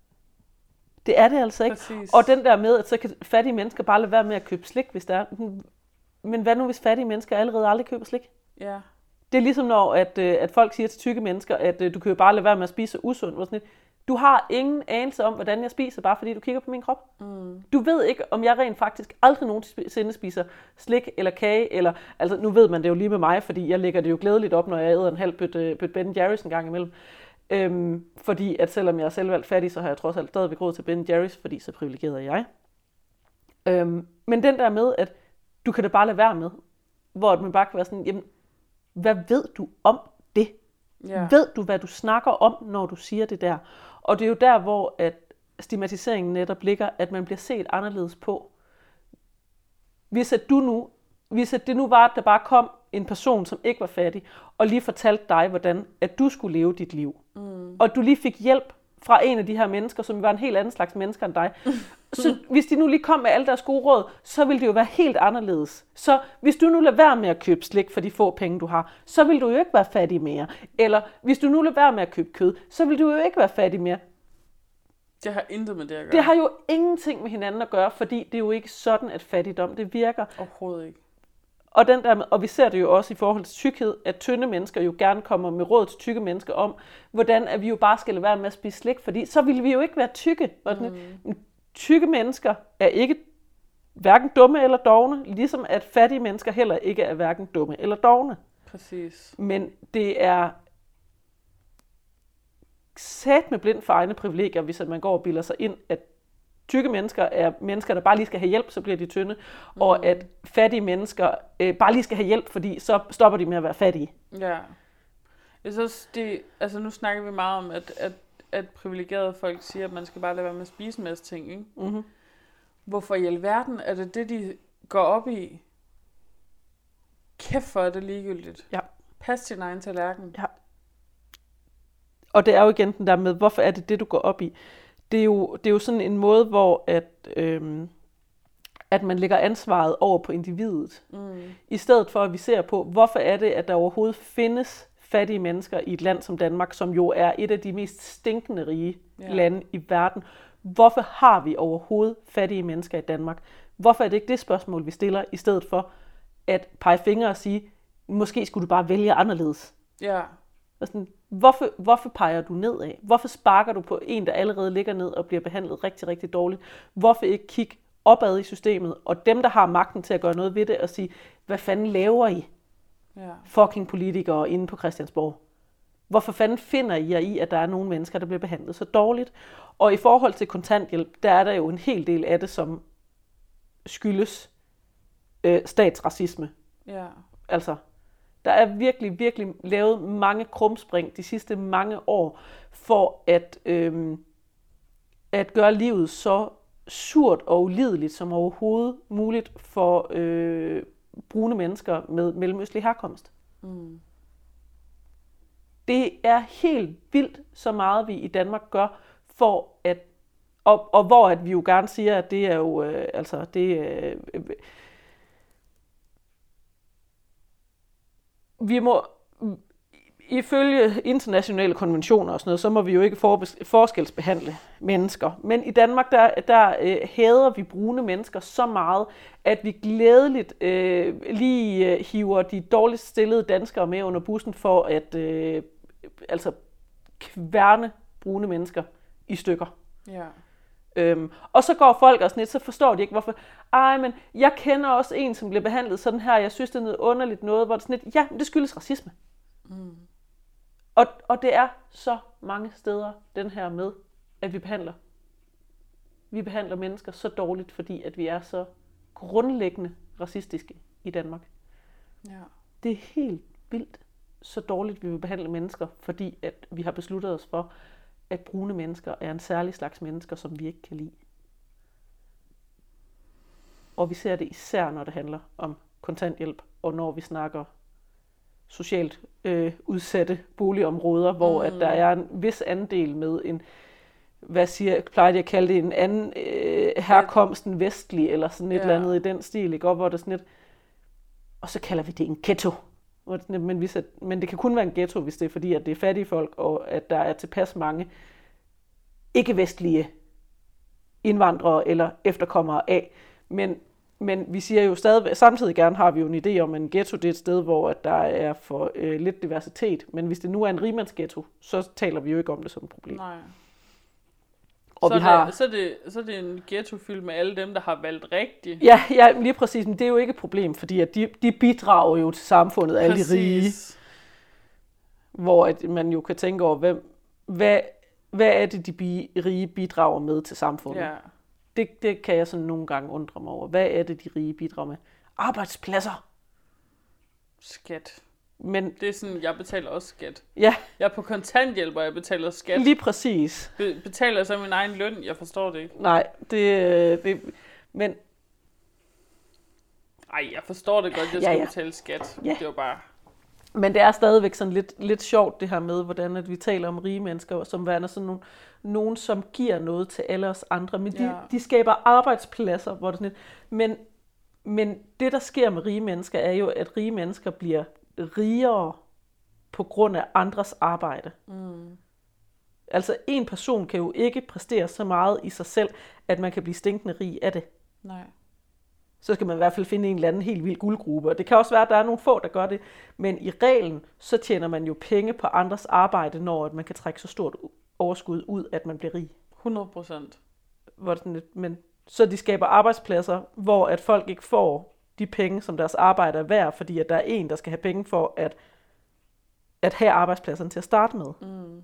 Det er det altså ikke. præcis. Og den der med, at så kan fattige mennesker bare lade være med at købe slik, hvis der er. Men hvad nu, hvis fattige mennesker allerede aldrig køber slik? Ja. Det er ligesom når, at, øh, at folk siger til tykke mennesker, at øh, du kan jo bare lade være med at spise usundt. Hvor sådan lidt, du har ingen anelse om, hvordan jeg spiser, bare fordi du kigger på min krop. Mm. Du ved ikke, om jeg rent faktisk aldrig nogensinde spiser slik eller kage. Eller, altså, nu ved man det jo lige med mig, fordi jeg lægger det jo glædeligt op, når jeg æder en halv bøtte, bøtte Ben Jerry's en gang imellem. Øhm, fordi at selvom jeg er selvvalgt fattig, så har jeg trods alt stadigvæk råd til Ben Jerry's, fordi så privilegeret er jeg. Øhm, men den der med, at du kan da bare lade være med, hvor man bare kan være sådan, jamen, hvad ved du om det? Ja. Ved du, hvad du snakker om, når du siger det der? Og det er jo der, hvor at stigmatiseringen netop ligger, at man bliver set anderledes på. Hvis, at du nu, hvis at det nu var, at der bare kom en person, som ikke var fattig, og lige fortalte dig, hvordan at du skulle leve dit liv. Mm. Og du lige fik hjælp fra en af de her mennesker, som var en helt anden slags mennesker end dig. Så hvis de nu lige kom med alle deres gode råd, så ville det jo være helt anderledes. Så hvis du nu lader være med at købe slik for de få penge, du har, så vil du jo ikke være fattig mere. Eller hvis du nu lader være med at købe kød, så vil du jo ikke være fattig mere. Det har intet med det at gøre. Det har jo ingenting med hinanden at gøre, fordi det er jo ikke sådan, at fattigdom det virker. Overhovedet ikke. Og, den der med, og vi ser det jo også i forhold til tykkhed, at tynde mennesker jo gerne kommer med råd til tykke mennesker om, hvordan at vi jo bare skal lade være med at spise slik, fordi så ville vi jo ikke være tykke. Mm. Tykke mennesker er ikke hverken dumme eller dovne, ligesom at fattige mennesker heller ikke er hverken dumme eller dovne. Præcis. Men det er sat med blind for egne privilegier, hvis at man går og bilder sig ind, at tykke mennesker er mennesker, der bare lige skal have hjælp, så bliver de tynde, mm. og at fattige mennesker øh, bare lige skal have hjælp, fordi så stopper de med at være fattige. Ja. Jeg synes, det, altså nu snakker vi meget om, at, at, at privilegerede folk siger, at man skal bare lade være med at spise en masse ting, ikke? Mm-hmm. Hvorfor i alverden er det det, de går op i? Kæft for, er det ligegyldigt. Ja. Pas din egen tallerken. Ja. Og det er jo igen den der med, hvorfor er det det, du går op i? Det er jo, det er jo sådan en måde, hvor at, øhm, at man lægger ansvaret over på individet. Mm. I stedet for, at vi ser på, hvorfor er det, at der overhovedet findes fattige mennesker i et land som Danmark, som jo er et af de mest stinkende rige ja. lande i verden. Hvorfor har vi overhovedet fattige mennesker i Danmark? Hvorfor er det ikke det spørgsmål, vi stiller, i stedet for at pege fingre og sige, måske skulle du bare vælge anderledes? Ja. Sådan, hvorfor, hvorfor peger du nedad? Hvorfor sparker du på en, der allerede ligger ned og bliver behandlet rigtig, rigtig dårligt? Hvorfor ikke kigge opad i systemet, og dem, der har magten til at gøre noget ved det, og sige, hvad fanden laver I? Ja. Fucking politikere inde på Christiansborg. Hvorfor fanden finder I jer i, at der er nogle mennesker, der bliver behandlet så dårligt? Og i forhold til kontanthjælp, der er der jo en hel del af det, som skyldes øh, statsracisme. Ja. Altså, der er virkelig, virkelig lavet mange krumspring de sidste mange år, for at, øh, at gøre livet så surt og ulideligt som overhovedet muligt for øh, brune mennesker med mellemøstlig herkomst. Mm. Det er helt vildt, så meget vi i Danmark gør, for at, og, og hvor at vi jo gerne siger, at det er jo, øh, altså det øh, øh, vi må, ifølge internationale konventioner og sådan noget, så må vi jo ikke forskelsbehandle mennesker. Men i Danmark, der, der øh, hader vi brune mennesker så meget, at vi glædeligt øh, lige øh, hiver de dårligst stillede danskere med under bussen for at øh, altså kværne brune mennesker i stykker. Ja. Øhm, og så går folk og sådan lidt, så forstår de ikke, hvorfor. Ej, men jeg kender også en, som bliver behandlet sådan her, jeg synes, det er noget underligt noget, hvor det sådan lidt, ja, det skyldes racisme. Mm. Og, og det er så mange steder, den her med, at vi behandler. Vi behandler mennesker så dårligt, fordi at vi er så grundlæggende racistiske i Danmark. Ja. Det er helt vildt, så dårligt vi vil behandle mennesker, fordi at vi har besluttet os for, at brune mennesker er en særlig slags mennesker, som vi ikke kan lide. Og vi ser det især, når det handler om kontanthjælp, og når vi snakker socialt øh, udsatte boligområder, hvor mm. at der er en vis andel med en, hvad siger, plejer de at kalde det, en anden øh, herkomst, en vestlig, eller sådan et ja. eller andet i den stil, ikke? Og hvor det sådan et, og så kalder vi det en ghetto. Men, hvis at, men det kan kun være en ghetto, hvis det er fordi, at det er fattige folk, og at der er tilpas mange ikke-vestlige indvandrere eller efterkommere af. Men, men vi siger jo stadig, samtidig gerne har vi jo en idé om, at en ghetto det er et sted, hvor at der er for øh, lidt diversitet. Men hvis det nu er en rigmandsghetto, så taler vi jo ikke om det som et problem. Nej. Og så, vi har... det, så, det, så er det en ghetto-fyldt med alle dem, der har valgt rigtigt. Ja, ja, lige præcis. Men det er jo ikke et problem, fordi at de, de bidrager jo til samfundet, alle de rige. Hvor at man jo kan tænke over, hvem, hvad, hvad er det, de bi, rige bidrager med til samfundet? Ja. Det, det kan jeg sådan nogle gange undre mig over. Hvad er det, de rige bidrager med? Arbejdspladser. Skat. Men Det er sådan, jeg betaler også skat. ja, Jeg er på kontanthjælp, og jeg betaler skat. lige præcis. Be- betaler jeg så min egen løn? Jeg forstår det ikke. Nej, det, det men Ej, jeg forstår det godt, jeg Ja, skal ja. betale skat. Ja. Det var bare... Men det er stadigvæk sådan lidt, lidt sjovt det her med, hvordan at vi taler om rige mennesker, som værende sådan nogle, nogen, som giver noget til alle os andre. Men de, Ja. de skaber arbejdspladser, hvor det sådan lidt. Men, men det, der sker med rige mennesker, er jo, at rige mennesker bliver rigere på grund af andres arbejde. Mm. Altså en person kan jo ikke præstere så meget i sig selv, at man kan blive stinkende rig af det. Nej. Så skal man i hvert fald finde en eller anden helt vild guldgruppe. Og det kan også være, at der er nogle få, der gør det. Men i reglen, så tjener man jo penge på andres arbejde, når at man kan trække så stort overskud ud, at man bliver rig. hundrede procent. Hvor det sådan lidt, men så de skaber arbejdspladser, hvor at folk ikke får de penge, som deres arbejde er værd, fordi at der er en, der skal have penge for at, at have arbejdspladserne til at starte med. Mm.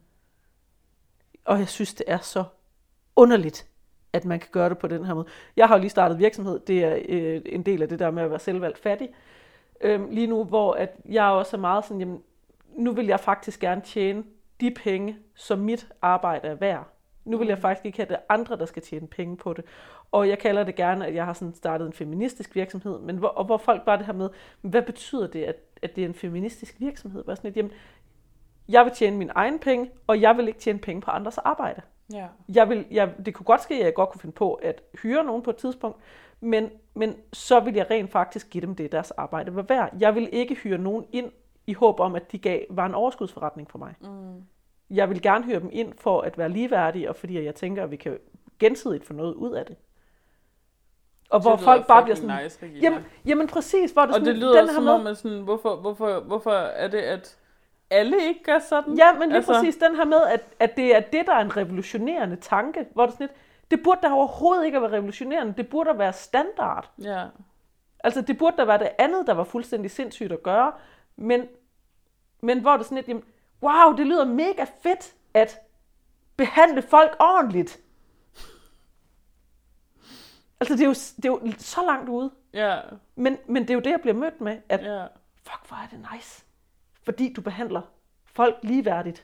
Og jeg synes, det er så underligt, at man kan gøre det på den her måde. Jeg har jo lige startet virksomhed. Det er øh, en del af det der med at være selvvalgt fattig. Øhm, lige nu, hvor at jeg også er meget sådan, jamen, nu vil jeg faktisk gerne tjene de penge, som mit arbejde er værd. Nu vil jeg faktisk ikke have det andre, der skal tjene penge på det. Og jeg kalder det gerne, at jeg har sådan startet en feministisk virksomhed. Men hvor, og hvor folk bare det her med, hvad betyder det, at, at det er en feministisk virksomhed? Bare sådan et, jamen, jeg vil tjene mine egne penge, og jeg vil ikke tjene penge på andres arbejde. Ja. Jeg vil, jeg, det kunne godt ske, at jeg godt kunne finde på at hyre nogen på et tidspunkt, men, men så vil jeg rent faktisk give dem det, deres arbejde var værd. Jeg vil ikke hyre nogen ind i håb om, at de gav, var en overskudsforretning for mig. Mm. Jeg vil gerne hyre dem ind for at være ligeværdige, og fordi jeg tænker, at vi kan gensidigt få noget ud af det. Og hvor Det folk lyder bare bliver fucking sådan, nice, Regina. jamen, jamen præcis, hvor det Og sådan, det lyder den her som med, om, at sådan, hvorfor, hvorfor, hvorfor er det, at alle ikke gør sådan? ja, men lige Altså- altså, præcis den her med, at, at det er det, der er en revolutionerende tanke, hvor det sådan lidt, det burde da overhovedet ikke være revolutionerende, det burde da være standard. Ja. Altså, det burde da være det andet, der var fuldstændig sindssygt at gøre, men, men hvor det sådan lidt, jamen, wow, det lyder mega fedt at behandle folk ordentligt. Altså, det er jo, det er jo så langt ude, Ja. men, men det er jo det, jeg bliver mødt med, at Ja. fuck, hvor er det nice, fordi du behandler folk ligeværdigt.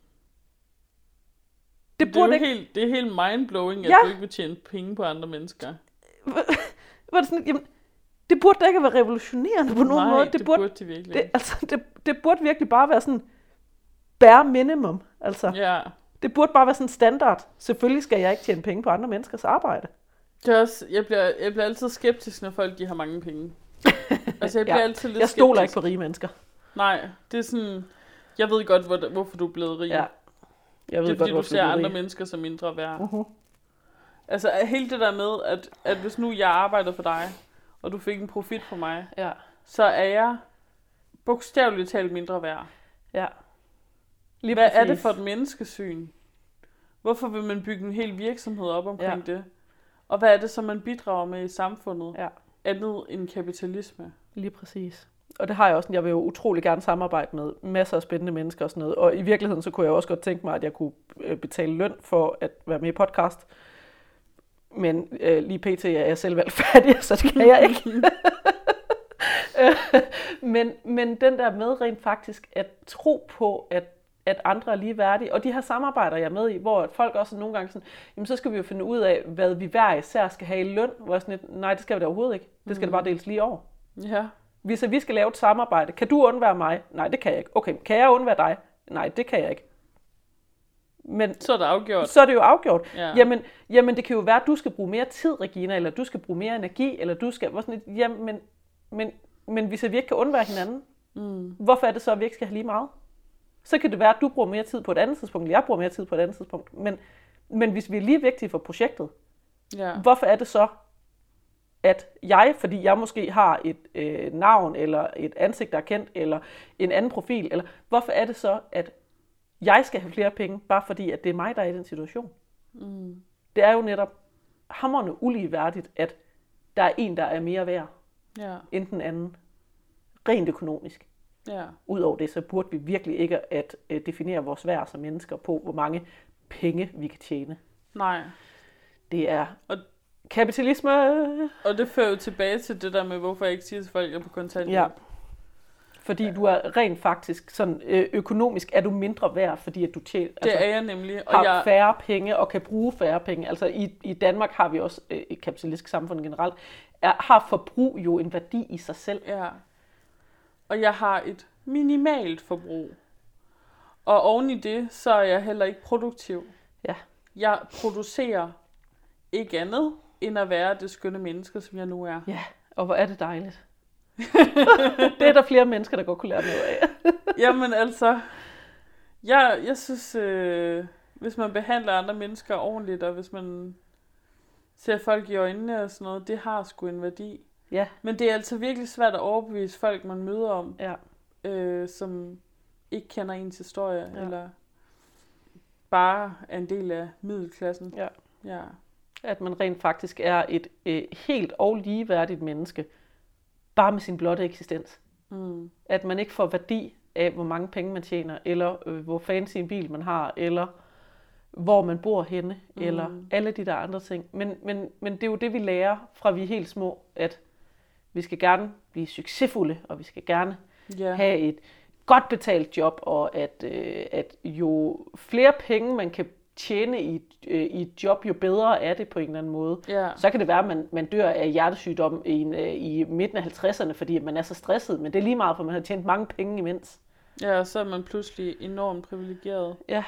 Det Det er, burde jo ikke... helt, det er helt mindblowing, at Ja. du ikke vil tjene penge på andre mennesker. Hvor det sådan, jamen, det burde da ikke være revolutionerende på nogen Nej, måde. det, Det det burde, burde det virkelig det, ikke. altså, det, det burde virkelig bare være sådan bare minimum. Altså, Ja. det burde bare være sådan standard. Selvfølgelig skal jeg ikke tjene penge på andre menneskers arbejde. Det er også, jeg, bliver, jeg bliver altid skeptisk, når folk de har mange penge. Altså, jeg bliver Ja. altid lidt Jeg stoler skeptisk. ikke på rige mennesker. Nej, det er sådan... Jeg ved godt, hvor, hvorfor du er blevet rig. Ja. Jeg ved Det er godt, fordi, du hvorfor ser er andre rig. mennesker som mindre værd. Uh-huh. Altså, hele det der med, at, at hvis nu jeg arbejder for dig, og du fik en profit for mig, Ja. så er jeg bogstaveligt talt mindre værd. Ja. Lige Hvad er det præcis. for et menneskesyn? Hvorfor vil man bygge en hel virksomhed op omkring Ja. det? Og hvad er det, som man bidrager med i samfundet? Ja. Andet end kapitalisme. Lige præcis. Og det har jeg også. Jeg vil jo utrolig gerne samarbejde med masser af spændende mennesker og sådan noget. Og i virkeligheden så kunne jeg også godt tænke mig, at jeg kunne øh, betale løn for at være med i podcast. Men øh, lige pt. Er jeg selv valgt fattig, så det kan jeg ikke. men, men den der med rent faktisk at tro på, at, at andre er ligeværdige. Og de her samarbejder, jeg er med i, hvor at folk også nogle gange sådan, jamen så skal vi jo finde ud af, hvad vi hver især skal have i løn. Hvor jeg sådan lidt, nej, det skal vi da overhovedet ikke. Det skal mm. det bare deles lige over. Ja. Hvis vi skal lave et samarbejde, kan du undvære mig? Nej, det kan jeg ikke. Okay, kan jeg undvære dig? Nej, det kan jeg ikke. Men Så er det afgjort. så er det jo afgjort. Ja. Jamen, jamen, det kan jo være, at du skal bruge mere tid, Regina, eller du skal bruge mere energi, eller du skal... Hvor sådan et, jamen, men, men, men hvis vi ikke kan undvære hinanden, Mm. hvorfor er det så, at vi ikke skal have lige meget? Så kan det være, at du bruger mere tid på et andet tidspunkt, eller jeg bruger mere tid på et andet tidspunkt. Men, men hvis vi er lige vigtige for projektet, Ja. hvorfor er det så, at jeg, fordi jeg måske har et øh, navn, eller et ansigt, der er kendt, eller en anden profil, eller hvorfor er det så, at jeg skal have flere penge, bare fordi, at det er mig, der er i den situation? Mm. Det er jo netop hamrende uligeværdigt, at der er en, der er mere værd Ja. end den anden, rent økonomisk. Ja. Udover det, så burde vi virkelig ikke at øh, definere vores værd som mennesker på, hvor mange penge vi kan tjene. Nej. Det er Og- kapitalisme. Og det fører jo tilbage til det der med, hvorfor jeg ikke siger til folk, at jeg er på kontanthjælp. Ja. Fordi du er rent faktisk sådan øh, økonomisk er du mindre værd, fordi at du tjener, Det er jeg nemlig. Og har jeg... færre penge og kan bruge færre penge. Altså i, i Danmark har vi også øh, et kapitalistisk samfund generelt, er, har forbrug jo en værdi i sig selv. Ja. Og jeg har et minimalt forbrug. Og oven i det, så er jeg heller ikke produktiv. Ja. Jeg producerer ikke andet, end at være det skønne menneske, som jeg nu er. Ja, og hvor er det dejligt. Det er der flere mennesker, der godt kunne lære noget af. Jamen altså, jeg, jeg synes, øh, hvis man behandler andre mennesker ordentligt, og hvis man ser folk i øjnene og sådan noget, det har sgu en værdi. Ja. Men det er altså virkelig svært at overbevise folk, man møder om, Ja. øh, som ikke kender ens historie, Ja. eller bare er en del af middelklassen. Ja. Ja. At man rent faktisk er et øh, helt og ligeværdigt menneske, bare med sin blotte eksistens. Mm. At man ikke får værdi af, hvor mange penge man tjener, eller øh, hvor fancy en bil man har, eller hvor man bor henne, mm. eller alle de der andre ting. Men, men, men det er jo det, vi lærer fra vi er helt små, at vi skal gerne blive succesfulde, og vi skal gerne Ja. have et godt betalt job, og at, øh, at jo flere penge man kan tjene i, øh, i et job, jo bedre er det på en eller anden måde. Ja. Så kan det være, at man, man dør af hjertesygdom i, en, øh, i midten af halvtredserne, fordi man er så stresset, men det er lige meget, for man har tjent mange penge imens. Ja, og så er man pludselig enormt privilegeret. Ja,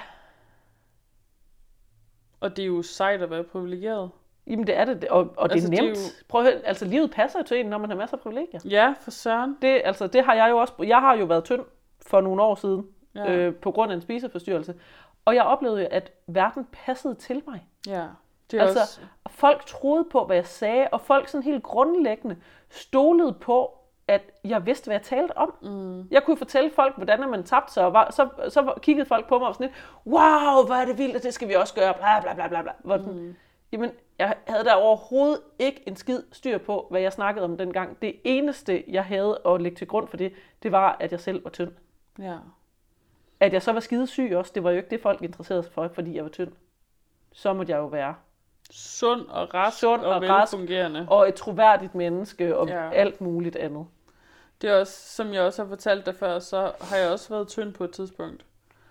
Og det er jo sejt at være privilegeret. jamen det er det, og, og det Altså, er det er nemt. jo- Prøv at høre, altså livet passer jo til en, når man har masser af privilegier. Ja, for søren. Det, altså, det har jeg jo også. Jeg har jo været tynd for nogle år siden, Ja. øh, på grund af en spiseforstyrrelse. Og jeg oplevede jo, at verden passede til mig. Ja. Det er Altså, også... og folk troede på, hvad jeg sagde, og folk sådan helt grundlæggende stolede på, at jeg vidste, hvad jeg talte om. Mm. Jeg kunne fortælle folk, hvordan man tabte sig, og var, så, så kiggede folk på mig og sådan lidt, wow, hvor er det vildt, og det skal vi også gøre, bla bla bla bla bla. Hvor den, Mm. Jamen, jeg havde der overhovedet ikke en skid styr på, hvad jeg snakkede om dengang. Det eneste, jeg havde at lægge til grund for det, det var, at jeg selv var tynd. Ja. At jeg så var skidesyg også, det var jo ikke det, folk interesserede sig for, fordi jeg var tynd. Så måtte jeg jo være. Sund og rask Sund og, og rask. velfungerende. Og et troværdigt menneske, og Ja. ja. alt muligt andet. Det er også, som jeg også har fortalt dig før, så har jeg også været tynd på et tidspunkt.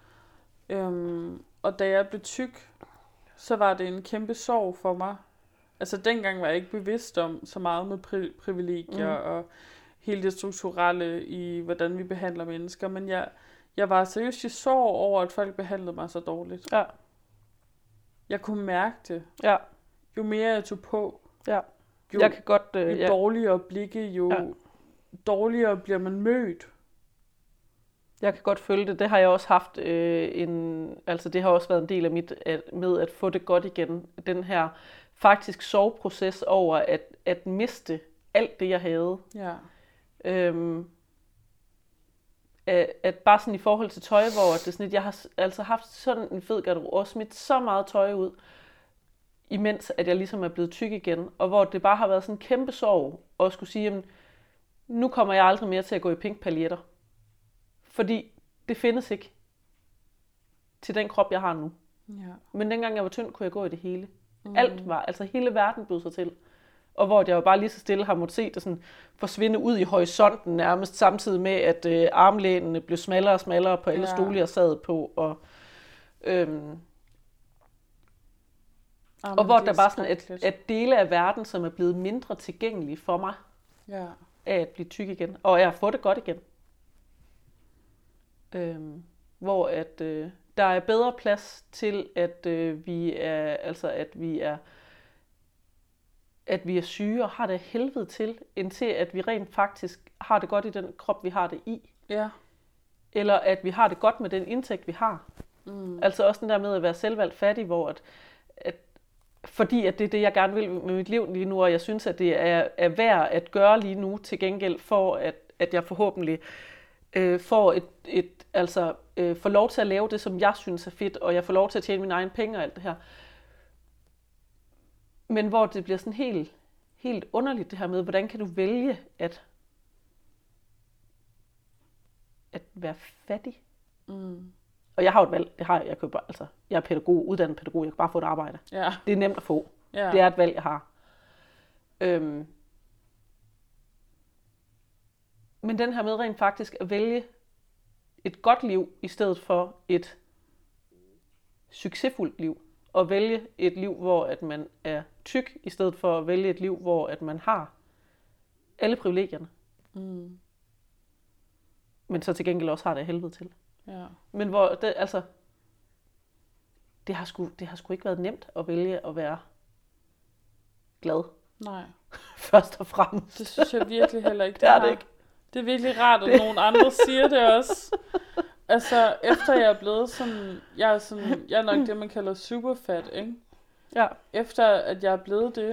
Øhm, og da jeg blev tyk, så var det en kæmpe sorg for mig. Altså dengang var jeg ikke bevidst om så meget med pri- privilegier mm. og hele det strukturelle i, hvordan vi behandler mennesker. Men jeg, jeg var seriøst i sorg over, at folk behandlede mig så dårligt. Ja, Jeg kunne mærke det. ja, Jo mere jeg tog på, ja. jo, Jeg kan godt... jo Øh, ja. dårligere blikke, jo Ja. dårligere bliver man mødt. Jeg kan godt følge det. Det har jeg også haft øh, en... Altså, det har også været en del af mit at, med at få det godt igen. Den her faktisk soveproces over at, at miste alt det, jeg havde. Ja. Øhm, at, at bare sådan i forhold til tøj, hvor det er sådan, at jeg har s- altså haft sådan en fed garderobe og smidt så meget tøj ud, imens at jeg ligesom er blevet tyk igen. Og hvor det bare har været sådan en kæmpe sorg at skulle sige, jamen, nu kommer jeg aldrig mere til at gå i pink paljetter. Fordi det findes ikke til den krop, jeg har nu. Ja. Men dengang jeg var tynd, kunne jeg gå i det hele. Mm. Alt var, altså hele verden bød sig til. Og hvor jeg jo bare lige så stille har måttet se det sådan forsvinde ud i horisonten, nærmest samtidig med, at øh, armlænene blev smallere og smallere på alle Ja. stole, jeg sad på. Og, øhm, Jamen, og hvor det der er bare sådan, at, skrækkeligt. at dele af verden, som er blevet mindre tilgængelige for mig, Ja. af at blive tyk igen. Og af at få det godt igen. Øhm, hvor at øh, der er bedre plads til, at øh, vi er, altså at vi er, at vi er syge og har det af helvede til, end til at vi rent faktisk har det godt i den krop, vi har det i. Ja. Eller at vi har det godt med den indtægt, vi har. Mm. Altså også den der med at være selvvalgt fattig, hvor at, at fordi at det er det, jeg gerne vil med mit liv lige nu, og jeg synes, at det er, er værd at gøre lige nu til gengæld, for at, at jeg forhåbentlig øh, får et, et altså øh, får lov til at lave det, som jeg synes er fedt, og jeg får lov til at tjene mine egne penge og alt det her. Men hvor det bliver sådan helt, helt underligt det her med, hvordan kan du vælge at, at være fattig? Mm. Og jeg har jo et valg, det har jeg, jeg kan jo bare, altså, jeg er pædagog, uddannet pædagog, jeg kan bare få et arbejde. Ja. Det er nemt at få. Ja. Det er et valg, jeg har. Øhm. Men den her med rent faktisk at vælge et godt liv, i stedet for et succesfuldt liv. Og vælge et liv, hvor at man er tyk, i stedet for at vælge et liv, hvor at man har alle privilegierne. Mm. Men så til gengæld også har det af helvede til. Ja. Men hvor det, altså, det har, sgu, det har sgu ikke været nemt at vælge at være glad. Nej. Først og fremmest. Det synes jeg virkelig heller ikke. Det er det ikke. Det er virkelig rart, at det. Nogle andre siger det også. Altså, efter jeg er blevet sådan, jeg er sådan, jeg er nok det, man kalder superfat, ikke? Ja. Efter at jeg er blevet det,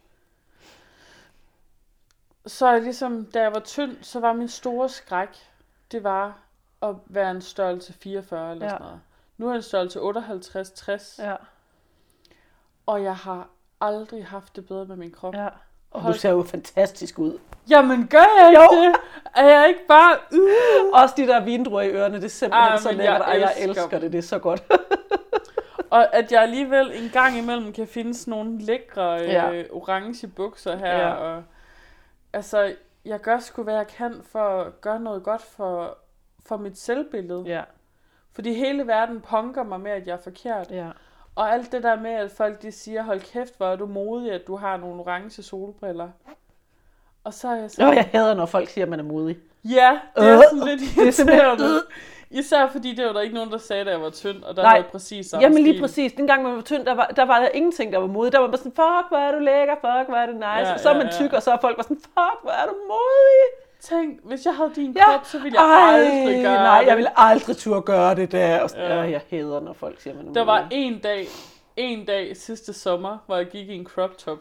så er ligesom, da jeg var tynd, så var min store skræk, det var at være en størrelse fireogfyrre eller ja. Sådan noget. Nu er jeg en størrelse otteoghalvtreds tres. Ja. Og jeg har aldrig haft det bedre med min krop. Ja. Og Hold... du ser jo fantastisk ud. Jamen gør jeg ikke det? Er jeg ikke bare... Uh. Også de der vindruer i ørerne, det er simpelthen ah, så lækkert, og jeg elsker det, det er så godt. Og at jeg alligevel en gang imellem kan finde sådan nogle lækre ja. øh, orange bukser her. Ja. Og, altså, jeg gør sgu, hvad jeg kan for at gøre noget godt for, for mit selvbillede. Ja. Fordi hele verden punker mig med, at jeg er forkert. Ja. Og alt det der med, at folk de siger, hold kæft, hvor er du modig, at du har nogle orange solbriller. Og så er jeg sådan... Jo, jeg hader, når folk siger, at man er modig. Ja, det er øh, sådan lidt irriterende. Især fordi det var der ikke nogen, der sagde, at jeg var tynd, og der Nej. var præcis samme Jamen lige stil. præcis. Den gang man var tynd, der var, der var der ingenting, der var modig. Der var bare sådan, fuck, hvor er du lækker, fuck, hvor er det nice. Ja, og så er man tyk, ja. Og så er folk bare sådan, fuck, hvor er du modig. Tænk, hvis jeg havde din ja. krop, så ville jeg Ej, aldrig gøre nej, det. jeg ville aldrig turde gøre det der. Og ja. Jeg hader, når folk siger, at man er der modig. Der var en dag, en dag sidste sommer, hvor jeg gik i en crop top.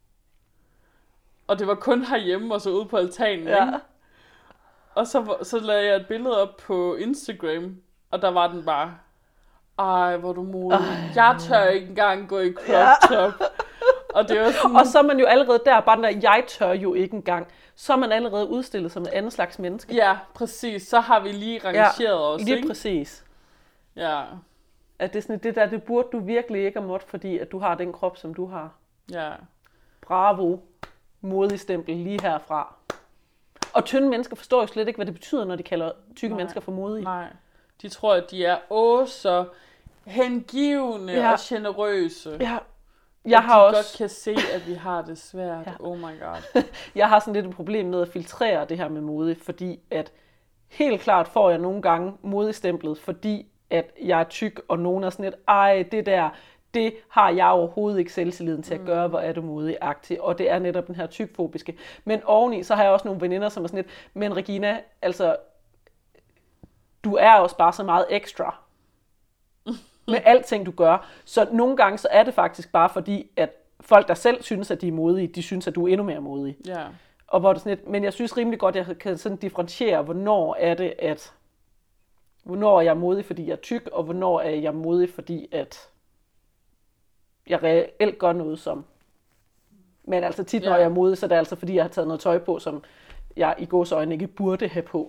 Og det var kun herhjemme og så ude på altanen. Ja. Ikke? Og så, så lagde jeg et billede op på Instagram, og der var den bare, ej, hvor du modig. Jeg tør ikke engang gå i crop ja. Top. Og, det var sådan... og så er man jo allerede der, bare den der, jeg tør jo ikke engang. Så er man allerede udstillet som en anden slags menneske. Ja, præcis. Så har vi lige rangeret ja, os, lige ikke? præcis. Ja. At det er sådan, det der, det burde du virkelig ikke have måttet, fordi at du har den krop, som du har. Ja. Bravo. Modig stempel lige herfra. Og tynde mennesker forstår jo slet ikke, hvad det betyder, når de kalder tykke Nej. Mennesker for modige. Nej. De tror, at de er åh så hengivne ja. Og generøse. Ja. Jeg har de også... godt kan se, at vi har det svært. Ja. Oh my god. Jeg har sådan lidt et problem med at filtrere det her med mode, fordi at helt klart får jeg nogle gange modestemplet, fordi at jeg er tyk, og nogen er sådan lidt, ej, det der, det har jeg overhovedet ikke selvtilliden til at gøre, mm. hvor er du modig-agtig, og det er netop den her tykfobiske. Men oveni, så har jeg også nogle veninder, som er sådan lidt, men Regina, altså, du er også bare så meget ekstra med alting, du gør. Så nogle gange, så er det faktisk bare fordi, at folk, der selv synes, at de er modige, de synes, at du er endnu mere modig. Ja. Og hvor det sådan lidt, men jeg synes rimelig godt, at jeg kan sådan differentiere, hvornår er det, at hvornår er jeg modig, fordi jeg er tyk, og hvornår er jeg modig, fordi at jeg reelt gør noget som. Men altså tit, når ja. Jeg er modig, så er det altså fordi, jeg har taget noget tøj på, som jeg i gåseøjne ikke burde have på.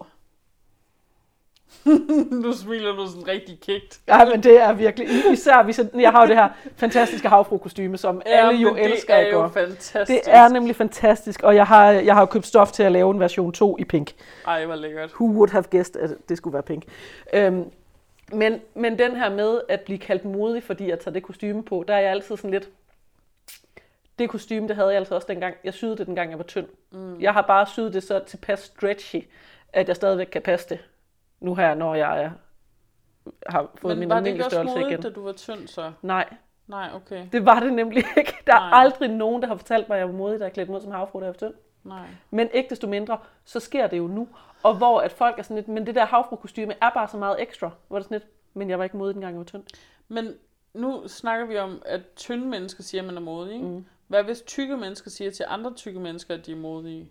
Nu smiler du sådan rigtig kægt. Ja, men det er virkelig, især hvis jeg, jeg har jo det her fantastiske havfrukostyme, som ja, alle jo elsker at gå. Det er jo fantastisk. Det er nemlig fantastisk, og jeg har, jeg har jo købt stof til at lave en version to i pink. Ej, hvor lækkert. Who would have guessed, at det skulle være pink. Øhm, men, men den her med at blive kaldt modig, fordi jeg tager det kostyme på, der er jeg altid sådan lidt, det kostyme, det havde jeg altså også dengang, jeg syede det dengang jeg var tynd. Mm. Jeg har bare syet det så tilpas stretchy, at jeg stadigvæk kan passe det. Nu her, når jeg er, har fået min almindelige størrelse igen. Men var det ikke også modigt, da du var tynd så? Nej. Nej, okay. Det var det nemlig ikke. Der er Nej. aldrig nogen, der har fortalt mig, at jeg var modig, der er klædt mig ud som havfru, da jeg var tynd. Nej. Men ikke desto mindre, så sker det jo nu. Og hvor at folk er sådan lidt, men det der havfrukostyme er bare så meget ekstra. Hvor det sådan lidt, men jeg var ikke modig, dengang jeg var tynd. Men nu snakker vi om, at tynde mennesker siger, at man er modig, ikke? Mm. Hvad hvis tykke mennesker siger til andre tykke mennesker, at de er modige?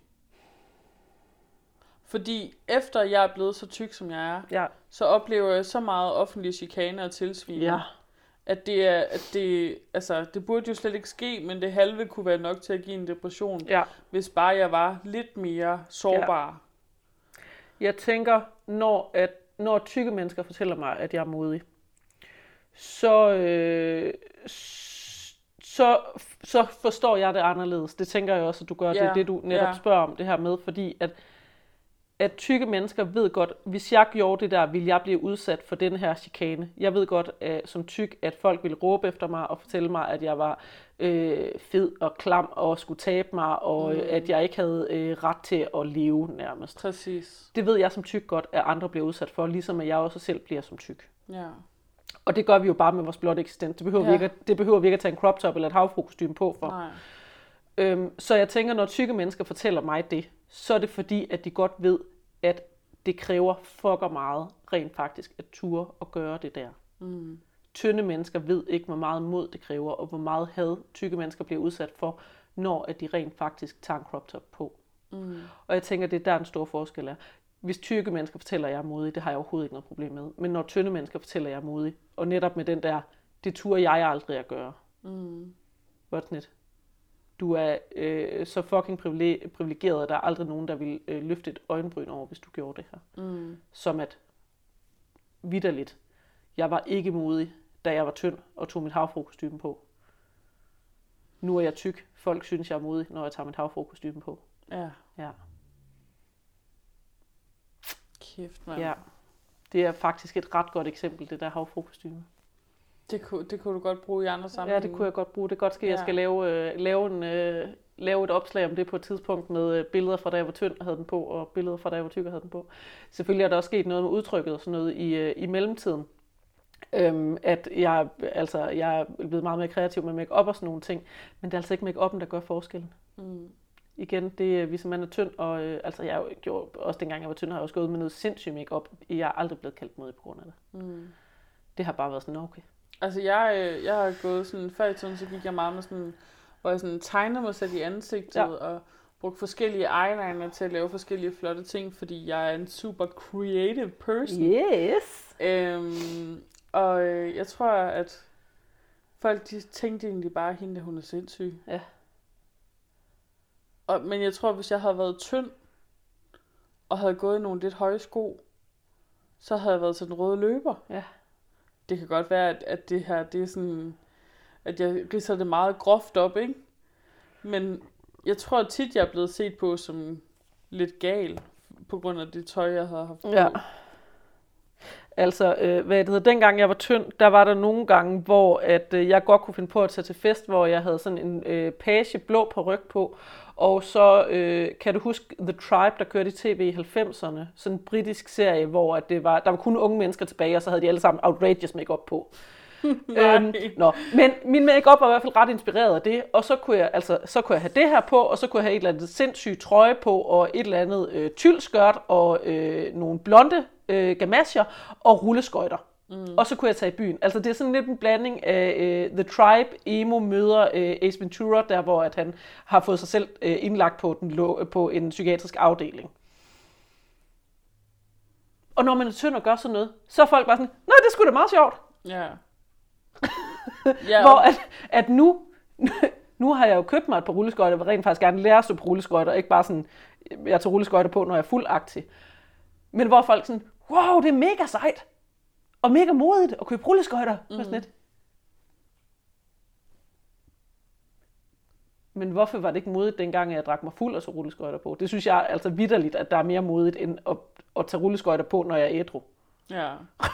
Fordi efter jeg er blevet så tyk, som jeg er, ja. Så oplever jeg så meget offentlige chikane og tilsvin, ja. At det er, at det, altså, det burde jo slet ikke ske, men det halve kunne være nok til at give en depression, ja. Hvis bare jeg var lidt mere sårbar. Ja. Jeg tænker, når, at, når tykke mennesker fortæller mig, at jeg er modig, så, øh, så, så forstår jeg det anderledes. Det tænker jeg også, at du gør. Ja. Det er det, du netop ja. Spørger om det her med, fordi at at tykke mennesker ved godt, hvis jeg gjorde det der, ville jeg blive udsat for den her chikane. Jeg ved godt at, som tyk, at folk ville råbe efter mig og fortælle mig, at jeg var øh, fed og klam og skulle tabe mig, og mm. at jeg ikke havde øh, ret til at leve nærmest. Præcis. Det ved jeg som tyk godt, at andre bliver udsat for, ligesom at jeg også selv bliver som tyk. Ja. Og det gør vi jo bare med vores blotte eksistens. Det behøver, ja. vi, ikke, det behøver vi ikke at tage en crop top eller et havfrukostyme på for. Nej. Øhm, så jeg tænker, når tykke mennesker fortæller mig det, så er det fordi, at de godt ved, at det kræver fucker meget rent faktisk at ture og gøre det der. Mm. Tynde mennesker ved ikke, hvor meget mod det kræver, og hvor meget had tykke mennesker bliver udsat for, når at de rent faktisk tager en crop top på. Mm. Og jeg tænker, det er der en stor forskel er. Hvis tykke mennesker fortæller, at jeg er modig, det har jeg overhovedet ikke noget problem med. Men når tynde mennesker fortæller, at jeg er modig, og netop med den der, det turde jeg aldrig at gøre. Mm. What's it? Du er øh, så fucking privilegeret, at der er aldrig nogen, der vil øh, løfte et øjenbryn over, hvis du gjorde det her. Mm. Som at, vitterligt, jeg var ikke modig, da jeg var tynd og tog mit havfrukostyme på. Nu er jeg tyk. Folk synes, jeg er modig, når jeg tager mit havfrukostyme på. Ja. Ja. Kæft, mand. Ja. Det er faktisk et ret godt eksempel, det der havfrukostyme. Det kunne, det kunne du godt bruge i andre sammenhænge. Ja, det kunne jeg godt bruge. Det er godt ske, at ja. jeg skal lave, øh, lave, en, øh, lave et opslag om det på et tidspunkt med øh, billeder fra da jeg var tynd og havde den på, og billeder fra da jeg var tyk og havde den på. Selvfølgelig er der også sket noget med udtrykket og sådan noget i, øh, i mellemtiden. Øhm, at jeg, altså, jeg er blevet meget mere kreativ med make-up og sådan nogle ting, men det er altså ikke make-up'en, der gør forskellen. Mm. Igen, det er, hvis man er tynd, og øh, altså jeg har jo gjort, også dengang jeg var tynd, har jeg også gået med noget sindssygt make-up. Jeg er aldrig blevet kaldt modig på grund af det. Mm. Det har bare været sådan, okay. Altså jeg, øh, jeg har gået sådan, før i tiden, så gik jeg meget med sådan, hvor jeg sådan tegnede mig selv i ansigtet, ja. og brugte forskellige eyeliner til at lave forskellige flotte ting, fordi jeg er en super creative person. Yes! Øhm, og øh, jeg tror, at folk de tænkte egentlig bare, at hende, hun er sindssyg. Ja. Og, men jeg tror, hvis jeg havde været tynd, og havde gået i nogle lidt høje sko, så havde jeg været til den røde løber. Ja. Det kan godt være, at, at det her, det er sådan, at jeg ridser det meget groft op, ikke? Men jeg tror tit, jeg er blevet set på som lidt gal, på grund af det tøj, jeg havde haft på. Ja. Altså, øh, hvad det hedder, dengang jeg var tynd, der var der nogle gange, hvor at, øh, jeg godt kunne finde på at tage til fest, hvor jeg havde sådan en øh, page blå paryk på, og så øh, kan du huske The Tribe, der kørte i tv i halvfemserne, sådan en britisk serie, hvor at det var, der var kun unge mennesker tilbage, og så havde de alle sammen outrageous makeup på. øhm, nå. Men min makeup var i hvert fald ret inspireret af det, og så kunne jeg, altså, så kunne jeg have det her på, og så kunne jeg have et eller andet sindssygt trøje på, og et eller andet øh, tyldskørt, og øh, nogle blonde øh, gamasjer, og rulleskøjter. Mm. Og så kunne jeg tage i byen. Altså det er sådan lidt en blanding af øh, The Tribe, emo møder øh, Ace Ventura, der hvor at han har fået sig selv øh, indlagt på, den, på en psykiatrisk afdeling. Og når man er tynd og gør sådan noget, så er folk bare sådan, nej, det er sgu da meget sjovt. Ja. Ja. Hvor at, at nu, nu har jeg jo købt mig et par rulleskøjter, og vil rent faktisk gerne lære at stå på rulleskøjter, ikke bare sådan, jeg tager rulleskøjter på, når jeg er fuldagtig. Men hvor folk sådan, wow, det er mega sejt, og mega modigt at købe rulleskøjter. Mm. Sådan lidt. Men hvorfor var det ikke modigt, dengang jeg drak mig fuld og så rulleskøjter på? Det synes jeg altså vitterligt, at der er mere modigt, end at, at tage rulleskøjter på, når jeg er ædru. Ja.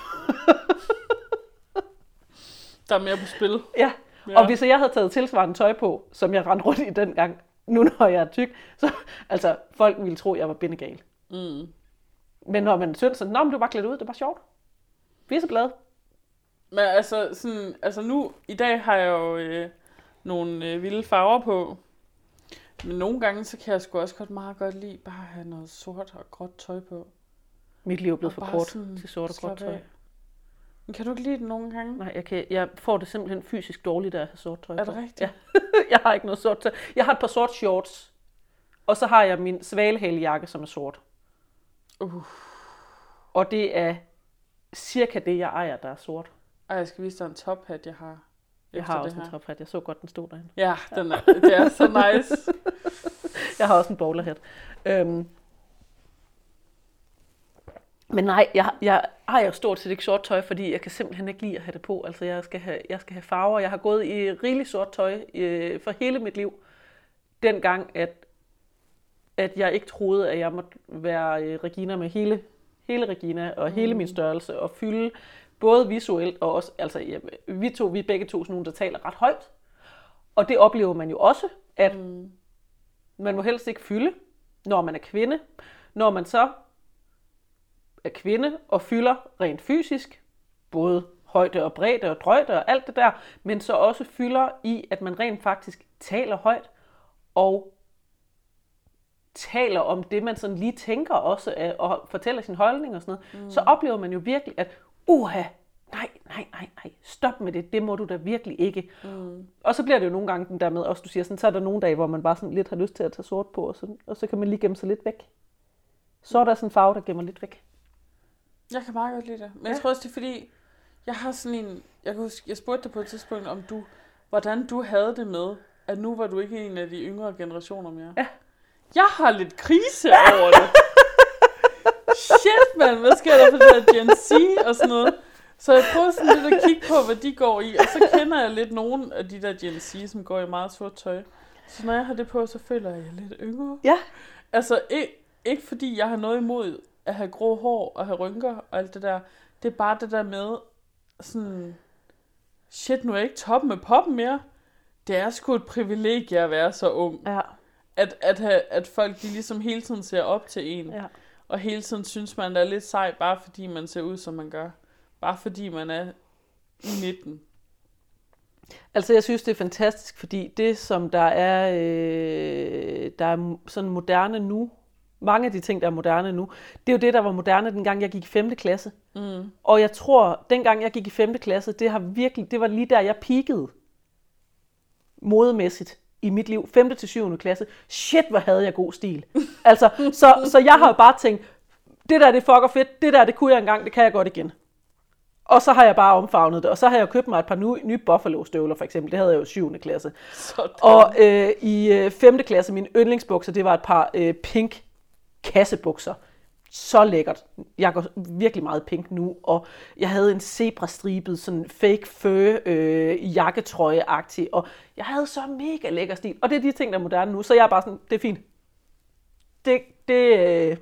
Der er mere på spil. Ja. Ja, og hvis jeg havde taget tilsvarende tøj på, som jeg rendte rundt i dengang, nu når jeg er tyk, så altså, folk ville tro, at jeg var bindegal. Mm. Men når man synes sådan, nå, men du er bare klædt ud, det er bare sjovt. Viseblad. Men altså, sådan, altså nu, i dag har jeg jo øh, nogle øh, vilde farver på. Men nogle gange, så kan jeg sgu også godt meget godt lide bare at have noget sort og gråt tøj på. Mit liv er blevet og for kort til sort og gråt tøj. Men kan du ikke lide det nogle gange? Nej, jeg, kan, jeg får det simpelthen fysisk dårligt, at jeg har sort tøj på. Er det rigtigt? Ja. Jeg har ikke noget sort tøj. Jeg har et par sort shorts. Og så har jeg min svalehalejakke, som er sort. Uh. Og det er cirka det, jeg ejer, der er sort. Ej, jeg skal vise dig en tophat, jeg har. Jeg har også en tophat. Jeg så godt, den stod derinde. Ja, den er, det er så nice. Jeg har også en bowlerhat. Øhm. Men nej, jeg, jeg ejer stort set ikke sort tøj, fordi jeg kan simpelthen ikke lide at have det på. Altså, jeg skal have, jeg skal have farver. Jeg har gået i rigeligt sort tøj øh, for hele mit liv. Dengang, at at jeg ikke troede, at jeg måtte være øh, Regina med hele, hele Regina og mm. hele min størrelse og fylde både visuelt og også, altså ja, vi to, vi er begge to sådan nogle, der taler ret højt. Og det oplever man jo også, at mm. man må helst ikke fylde, når man er kvinde. Når man så er kvinde og fylder rent fysisk, både højde og bredde og drøjde og alt det der, men så også fylder i, at man rent faktisk taler højt og taler om det, man sådan lige tænker også, og fortæller sin holdning og sådan noget, mm. så oplever man jo virkelig, at uha, nej, nej, nej, nej, stop med det, det må du da virkelig ikke. Mm. Og så bliver det jo nogle gange den der med, også du siger sådan, så er der nogle dage, hvor man bare sådan lidt har lyst til at tage sort på, og så, og så kan man lige gemme sig lidt væk. Så er der sådan en farve, der gemmer lidt væk. Jeg kan meget godt lide det. Men ja. Jeg tror også, det er fordi, jeg har sådan en, jeg kan huske, jeg spurgte dig på et tidspunkt, om du, hvordan du havde det med, at nu var du ikke en af de yngre generationer mere. Ja. Jeg har lidt krise over det. Shit, mand, hvad sker der for det der Gen Z og sådan noget? Så jeg prøver sådan lidt at kigge på, hvad de går i, og så kender jeg lidt nogle af de der Gen Z, som går i meget sort tøj. Så når jeg har det på, så føler jeg, at jeg er lidt yngre. Ja. Altså, ikke, ikke fordi jeg har noget imod at have grå hår og have rynker og alt det der. Det er bare det der med, sådan, shit, nu er jeg ikke toppen med poppen mere. Det er sgu et privilegie at være så ung. Ja. At, at, have, at folk de ligesom hele tiden ser op til en. Ja. Og hele tiden synes man, der er lidt sej, bare fordi man ser ud, som man gør. Bare fordi man er i nitten. Altså, jeg synes, det er fantastisk, fordi det, som der er, øh, der er sådan moderne nu, mange af de ting, der er moderne nu, det er jo det, der var moderne, dengang jeg gik i femte klasse. Mm. Og jeg tror, dengang jeg gik i femte klasse, det, har virkelig, det var lige der, jeg peakede modemæssigt i mit liv. femte til syvende klasse. Shit, hvor havde jeg god stil. Altså, så, så jeg har jo bare tænkt, det der, det er fucker fedt, det der, det kunne jeg engang, det kan jeg godt igen. Og så har jeg bare omfavnet det, og så har jeg købt mig et par nye, nye Buffalo-støvler, for eksempel. Det havde jeg jo i syvende klasse. Sådan. Og øh, i øh, femte klasse, mine yndlingsbukser, det var et par øh, pink kassebukser. Så lækkert. Jeg går virkelig meget pink nu, og jeg havde en zebrastribet, sådan fake fur øh, jakketrøje-agtig, og jeg havde så mega lækker stil. Og det er de ting, der er moderne nu, så jeg er bare sådan, det er fint. Det, det, øh,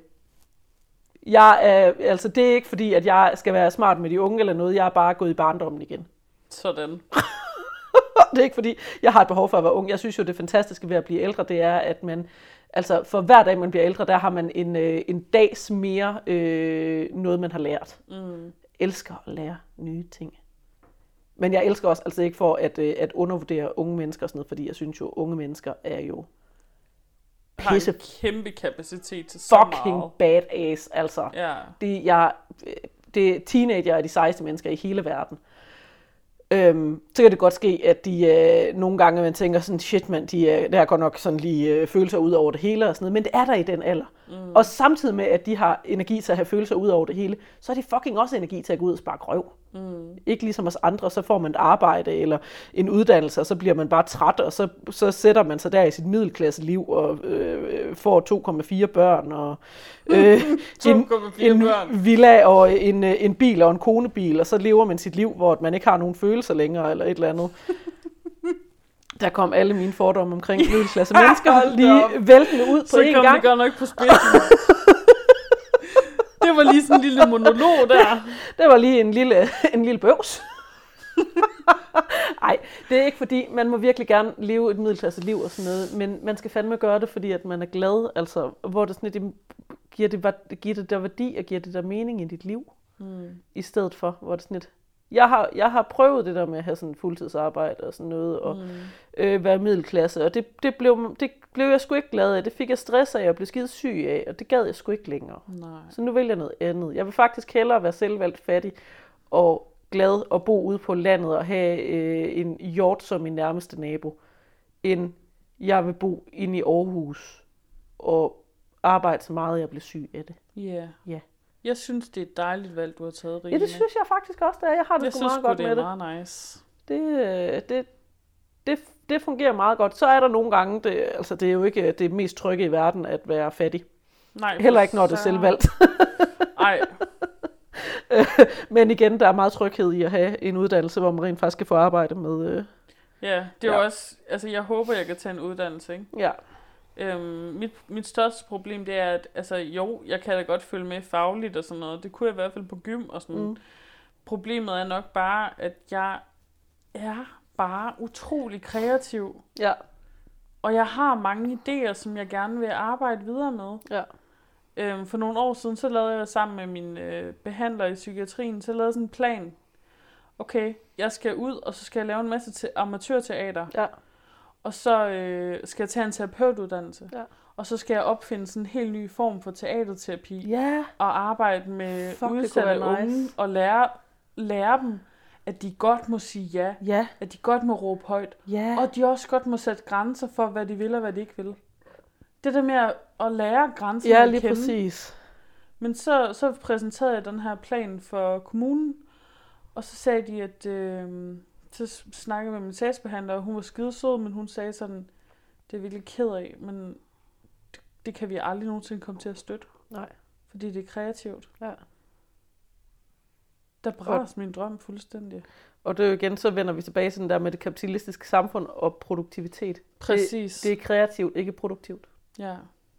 jeg er, altså det er ikke fordi, at jeg skal være smart med de unge eller noget, jeg er bare gået i barndommen igen. Sådan. Det er ikke fordi, jeg har et behov for at være ung. Jeg synes jo, det fantastiske ved at blive ældre, det er, at man, altså for hver dag, man bliver ældre, der har man en, øh, en dags mere øh, noget, man har lært. Mm. Elsker at lære nye ting. Men jeg elsker også altså ikke for at, øh, at undervurdere unge mennesker og sådan noget, fordi jeg synes jo, unge mennesker er jo pisse, har en kæmpe kapacitet til så fucking meget. badass, altså. Ja. Det, jeg, det teenager er de sejeste mennesker i hele verden. Øhm, så kan det godt ske, at de øh, nogle gange, man tænker sådan, shit mand, de øh, der går nok sådan lige øh, følelser ud over det hele og sådan noget, men det er der i den alder. Mm. Og samtidig med, at de har energi til at have følelser ud over det hele, så har de fucking også energi til at gå ud og sparke røv. Mm. Ikke ligesom os andre, så får man et arbejde eller en uddannelse, og så bliver man bare træt, og så, så sætter man sig der i sit middelklasseliv og øh, får to komma fire børn og øh, en, en villa og en, en bil og en konebil, og så lever man sit liv, hvor man ikke har nogen følelser længere eller et eller andet. Der kom alle mine fordomme omkring middelklasse mennesker lige væltende ud på så en gang. Så kom det godt nok på spidsen. Det var lige sådan en lille monolog der. Det var lige en lille, en lille bøvs. Nej, det er ikke fordi, man må virkelig gerne leve et middelklasse liv og sådan noget, men man skal fandme gøre det, fordi at man er glad, altså hvor det sådan, det giver det, giver det der værdi og giver det der mening i dit liv, mm. i stedet for, hvor det sådan et, jeg har, jeg har prøvet det der med at have sådan fuldtidsarbejde og sådan noget, og mm. øh, være middelklasse, og det, det, blev, det blev jeg sgu ikke glad af. Det fik jeg stress af og blev skide syg af, og det gad jeg sgu ikke længere. Nej. Så nu vælger jeg noget andet. Jeg vil faktisk hellere være selvvalgt fattig og glad og bo ude på landet og have øh, en hjort som min nærmeste nabo, end jeg vil bo inde i Aarhus og arbejde så meget, at jeg bliver syg af det. Ja. Yeah. Ja. Jeg synes, det er et dejligt valg, du har taget, Rine. Ja, det synes jeg faktisk også, det er. Jeg har det jeg sgu synes, meget godt det med det. Jeg synes, det er meget nice. Det, det, det, det fungerer meget godt. Så er der nogle gange, det, altså det er jo ikke det mest trygge i verden at være fattig. Nej, heller ikke, når det er selvvalgt. Nej. Men igen, der er meget tryghed i at have en uddannelse, hvor man rent faktisk kan få arbejde med. Øh... Ja, det er ja. jo også, altså jeg håber, jeg kan tage en uddannelse, ikke? Ja. Øhm, mit, mit største problem, det er, at altså, jo, jeg kan da godt følge med fagligt og sådan noget. Det kunne jeg i hvert fald på gym og sådan. Mm. Problemet er nok bare, at jeg er bare utrolig kreativ. Ja. Og jeg har mange idéer, som jeg gerne vil arbejde videre med. Ja. Øhm, for nogle år siden, så lavede jeg sammen med min øh, behandler i psykiatrien, så lavede jeg sådan en plan. Okay, jeg skal ud, og så skal jeg lave en masse te- amatørteater. Ja. Og så øh, skal jeg tage en terapeutuddannelse. Ja. Og så skal jeg opfinde sådan en helt ny form for teaterterapi. Ja. Og arbejde med Fuck, udsatte nice. unge, og lære, lære dem, at de godt må sige ja. Ja. At de godt må råbe højt. Ja. Og de også godt må sætte grænser for, hvad de vil og hvad de ikke vil. Det der med at, at lære grænser ja, at lige kende. præcis. Men så, så præsenterede jeg den her plan for kommunen, og så sagde de, at øh, så snakkede jeg med min sagsbehandler, og hun var skidesød, men hun sagde sådan, det er virkelig ked af, men det, det kan vi aldrig nogensinde komme til at støtte. Nej. Fordi det er kreativt. Ja. Der brænder min drøm fuldstændig. Og det er jo igen, så vender vi tilbage til den der med det kapitalistiske samfund og produktivitet. Præcis. Det, det er kreativt, ikke produktivt. Ja.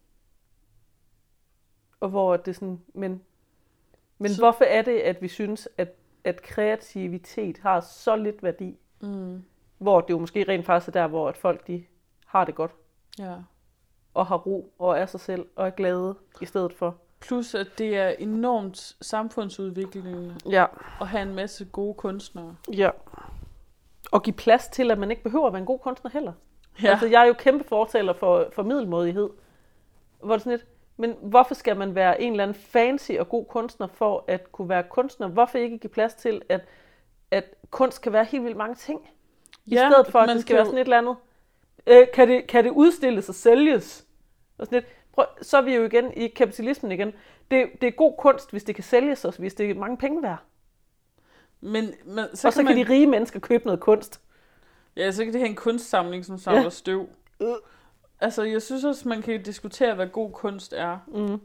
Og hvor det er sådan, men, men så... hvorfor er det, at vi synes, at, at kreativitet har så lidt værdi? Mm. Hvor det jo måske rent faktisk er der, hvor at folk de har det godt. Ja. Og har ro og er sig selv og er glade i stedet for. Plus at det er enormt samfundsudviklende ja. At have en masse gode kunstnere. Ja. Og give plads til, at man ikke behøver at være en god kunstner heller. Ja. Altså, jeg er jo kæmpe fortaler for, for middelmådighed. Hvor det sådan lidt, men hvorfor skal man være en eller anden fancy og god kunstner for at kunne være kunstner? Hvorfor ikke give plads til, at, at kunst kan være helt vildt mange ting? I ja, stedet for, at det skal være sådan et eller andet. Øh, kan, det, kan det udstilles og sælges? Og sådan lidt. Prøv, så er vi jo igen i kapitalismen igen. Det, det er god kunst, hvis det kan sælges, og hvis det er mange penge værd. Men, men, så og så kan, kan man... de rige mennesker købe noget kunst. Ja, så kan det have en kunstsamling, som samler ja. støv. Øh. Altså, jeg synes også, man kan diskutere, hvad god kunst er. Mm.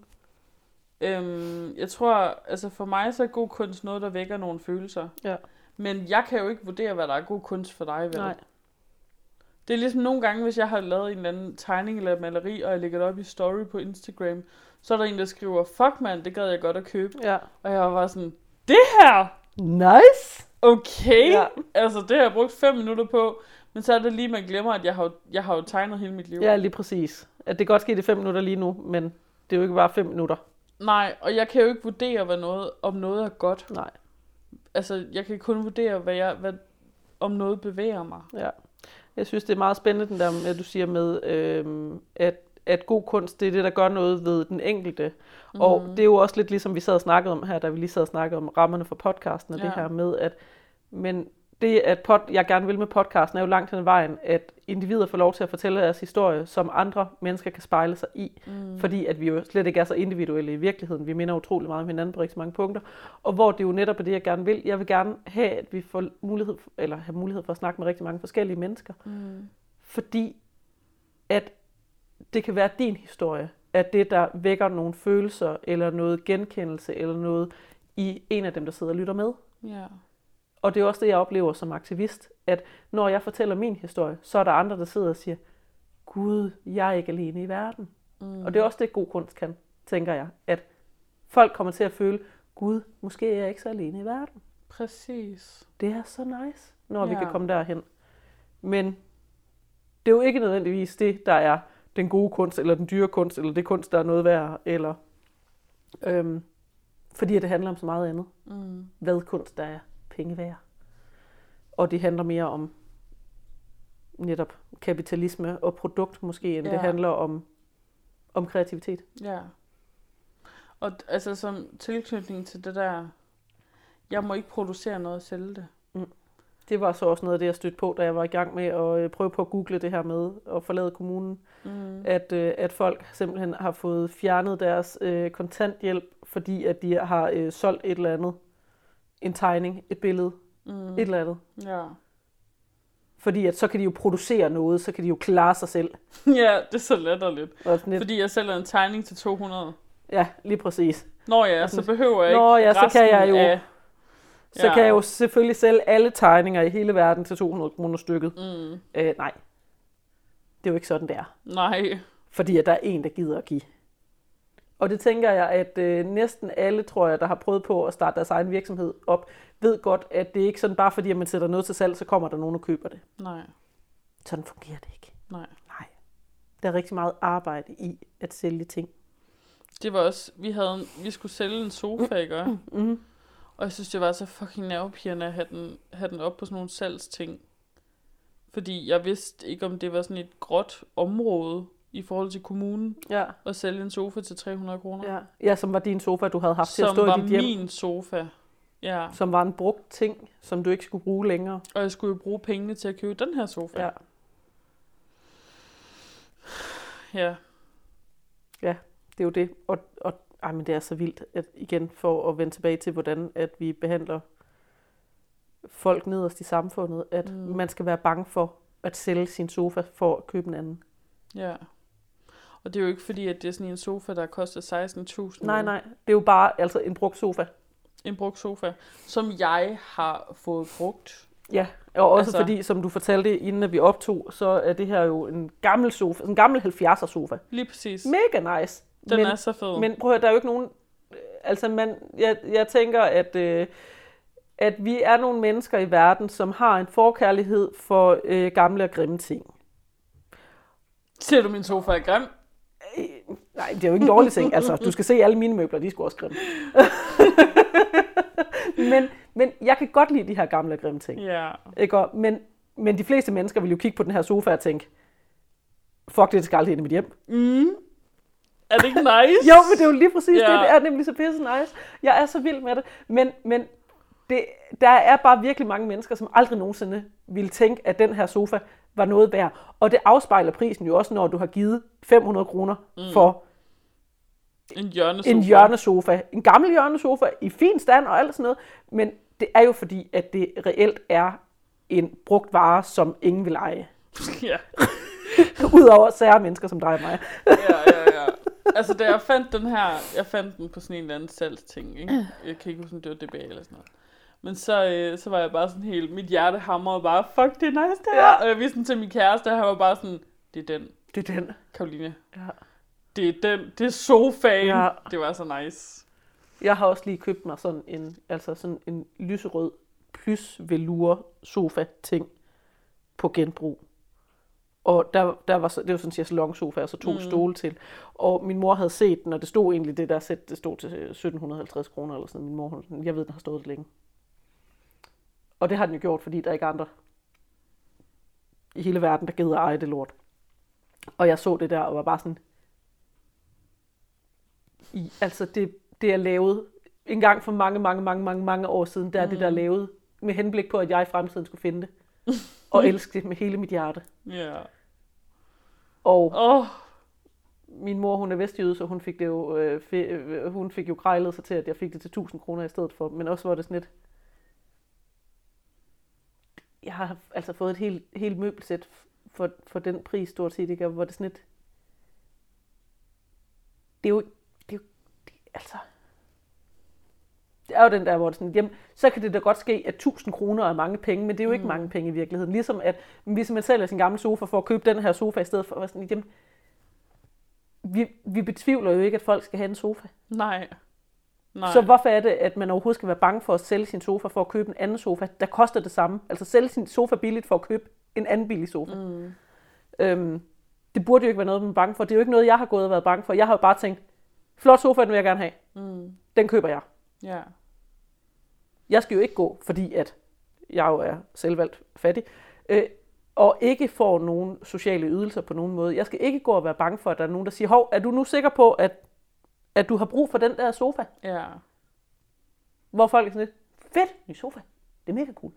Øhm, jeg tror, altså for mig så er god kunst noget, der vækker nogle følelser. Ja. Men jeg kan jo ikke vurdere, hvad der er god kunst for dig, vel? Nej. Det er ligesom nogle gange, hvis jeg har lavet en eller anden tegning eller maleri, og jeg lægger det op i story på Instagram, så er der en, der skriver, fuck mand, det gad jeg godt at købe. Ja. Og jeg var bare sådan, det her! Nice! Okay! Ja. Altså, det har jeg brugt fem minutter på, men så er det lige, man glemmer, at jeg har, jeg har jo tegnet hele mit liv. Ja, lige præcis. At det godt ske, det er fem minutter lige nu, men det er jo ikke bare fem minutter. Nej, og jeg kan jo ikke vurdere, hvad noget, om noget er godt. Nej. Altså, jeg kan kun vurdere, hvad jeg, hvad, om noget bevæger mig. Ja. Jeg synes, det er meget spændende, den der, at du siger med, øhm, at, at god kunst, det er det, der gør noget ved den enkelte. Mm. Og det er jo også lidt ligesom vi sad og snakkede om her, da vi lige sad og snakkede om rammerne for podcasten, og ja. Det her med, at men det, at pod, jeg gerne vil med podcasten, er jo langt hen ad vejen, at individer får lov til at fortælle deres historie, som andre mennesker kan spejle sig i. Mm. Fordi at vi jo slet ikke er så individuelle i virkeligheden. Vi minder utrolig meget om hinanden på rigtig mange punkter. Og hvor det jo netop er det, jeg gerne vil. Jeg vil gerne have, at vi får mulighed, for, eller have mulighed for at snakke med rigtig mange forskellige mennesker. Mm. Fordi at det kan være din historie, at det, der vækker nogle følelser, eller noget genkendelse, eller noget i en af dem, der sidder og lytter med. Ja. Og det er også det, jeg oplever som aktivist, at når jeg fortæller min historie, så er der andre, der sidder og siger, Gud, jeg er ikke alene i verden. Mm. Og det er også det, god kunst kan, tænker jeg. At folk kommer til at føle, Gud, måske er jeg ikke så alene i verden. Præcis. Det er så nice, når ja. vi kan komme derhen. Men det er jo ikke nødvendigvis det, der er den gode kunst, eller den dyre kunst, eller det kunst, der er noget værd, eller øhm, fordi det handler om så meget andet. Mm. Hvad kunst der er penge værd. Og det handler mere om netop kapitalisme og produkt måske, end ja. Det handler om, om kreativitet. Ja. Og altså som tilknytning til det der, jeg må ikke producere noget og sælge det. Mm. Det var så også noget af det, jeg stødte på, da jeg var i gang med at prøve på at google det her med at forlade kommunen. Mm. At, at folk simpelthen har fået fjernet deres øh, kontanthjælp, fordi at de har øh, solgt et eller andet. En tegning, et billede, mm. et eller andet. Ja. Fordi at så kan de jo producere noget, så kan de jo klare sig selv. Ja, det er så letterligt. Fordi jeg sælger en tegning til to hundrede. Ja, lige præcis. Nå ja, så behøver jeg ikke Nå ja, så kan jeg jo, af... så ja. kan jeg jo selvfølgelig sælge alle tegninger i hele verden til to hundrede kroner stykket. Mm. Øh, nej, det er jo ikke sådan, det er. Nej. fordi at der er en, der gider at give. Og det tænker jeg, at øh, næsten alle, tror jeg, der har prøvet på at starte deres egen virksomhed op, ved godt, at det er ikke sådan bare fordi, at man sætter noget til salg, så kommer der nogen, der køber det. Nej. Sådan fungerer det ikke. Nej. Nej. Der er rigtig meget arbejde i at sælge ting. Det var også, vi havde, vi skulle sælge en sofa, ikke? Mm, mm. Og jeg synes, det var så fucking nervepirrende at have den, have den op på sådan nogle salgsting. Fordi jeg vidste ikke, om det var sådan et gråt område i forhold til kommunen, ja. at sælge en sofa til tre hundrede kroner. Ja. ja, som var din sofa, du havde haft til at stå i dit hjem. Som var min sofa. Ja. Som var en brugt ting, som du ikke skulle bruge længere. Og jeg skulle jo bruge pengene til at købe den her sofa. Ja. Ja. Ja, det er jo det. Og, og ej, men det er så vildt, at igen for at vende tilbage til, hvordan at vi behandler folk nederst i samfundet, at mm. man skal være bange for at sælge sin sofa for at købe en anden. Ja. Og det er jo ikke fordi, at det er sådan en sofa, der koster seksten tusind. Nej, nej. Det er jo bare altså en brugt sofa. En brugt sofa, som jeg har fået brugt. Ja, og også altså, fordi, som du fortalte, inden at vi optog, så er det her jo en gammel sofa, en gammel halvfjerdser sofa. Lige præcis. Mega nice. Den men, er så fed. Men prøv at høre, der er jo ikke nogen... Altså, man, jeg, jeg tænker, at, øh, at vi er nogle mennesker i verden, som har en forkærlighed for øh, gamle og grimme ting. Ser du, min sofa er grim? Øh, nej, det er jo ikke en dårlig ting. Altså, du skal se alle mine møbler, de er sgu også grimme. men, men jeg kan godt lide de her gamle og grimme ting. Ja. Ikke? Men, men de fleste mennesker vil jo kigge på den her sofa og tænke, fuck, det skal aldrig ind i mit hjem. Mm. Er det ikke nice? Jo, men det er jo lige præcis ja. det. Det er nemlig så pisse nice. Jeg er så vild med det. Men, men det, der er bare virkelig mange mennesker, som aldrig nogensinde ville tænke, at den her sofa var noget værd. Og det afspejler prisen jo også, når du har givet fem hundrede kroner mm. for en hjørnesofa. en hjørnesofa. En gammel hjørnesofa i fin stand og alt sådan noget. Men det er jo fordi, at det reelt er en brugt vare, som ingen vil eje. Ja. Udover sære mennesker som dig og mig. ja, ja, ja. Altså, da jeg fandt den her, jeg fandt den på sådan en eller anden salgsting, ikke? Jeg kan ikke huske, om det var D B A eller sådan noget. Men så, øh, så var jeg bare sådan helt, mit hjerte hamrede bare, fuck, det er nice det her. Ja. Og jeg viste den til min kæreste, og han var bare sådan, det er den. Det er den. Caroline. Ja. Det er den, det er sofaen. Ja. Det var så nice. Jeg har også lige købt mig sådan en, altså sådan en lyserød plus velour sofa ting på genbrug. Og der, der var så, det var sådan en chaiselong-sofa, og så to mm. stole til. Og min mor havde set den, og det stod egentlig det der sæt, det stod til sytten halvtreds kroner eller sådan. Min mor, hun, jeg ved, den har stået det længe. Og det har den jo gjort, fordi der er ikke andre i hele verden, der gider eje det lort. Og jeg så det der, og var bare sådan, i, altså det, det er lavet en gang for mange, mange, mange, mange, mange år siden, der er mm. det der lavet med henblik på, at jeg i fremtiden skulle finde det. Og elske det med hele mit hjerte. Ja. Yeah. Og oh. min mor, hun er vestjyde, så hun fik det jo, øh, f- hun fik jo krejlet sig til, at jeg fik det til tusind kroner i stedet for. Men også var det sådan lidt, jeg har altså fået et helt, helt møbelsæt for, for den pris, stort set, ikke? Hvor det sådan lidt, det er jo, det er jo, det, altså, det er jo den der, hvor det sådan, jamen, så kan det da godt ske, at tusind kroner er mange penge, men det er jo ikke mm. mange penge i virkeligheden. Ligesom at, hvis man sælger sin gamle sofa for at købe den her sofa i stedet for, sådan, jamen, vi, vi betvivler jo ikke, at folk skal have en sofa. Nej. Nej. Så hvorfor er det, at man overhovedet skal være bange for at sælge sin sofa for at købe en anden sofa, der koster det samme? Altså sælge sin sofa billigt for at købe en anden billig sofa. Mm. Øhm, det burde jo ikke være noget, man er bange for. Det er jo ikke noget, jeg har gået og været bange for. Jeg har jo bare tænkt, flot sofa, den vil jeg gerne have. Mm. Den køber jeg. Ja. Jeg skal jo ikke gå, fordi at jeg jo er selvvalgt fattig, øh, og ikke får nogen sociale ydelser på nogen måde. Jeg skal ikke gå og være bange for, at der er nogen, der siger, hov, er du nu sikker på, at, at du har brug for den der sofa? Ja. Hvor folk er sådan lidt, fedt, ny sofa, det er mega cool.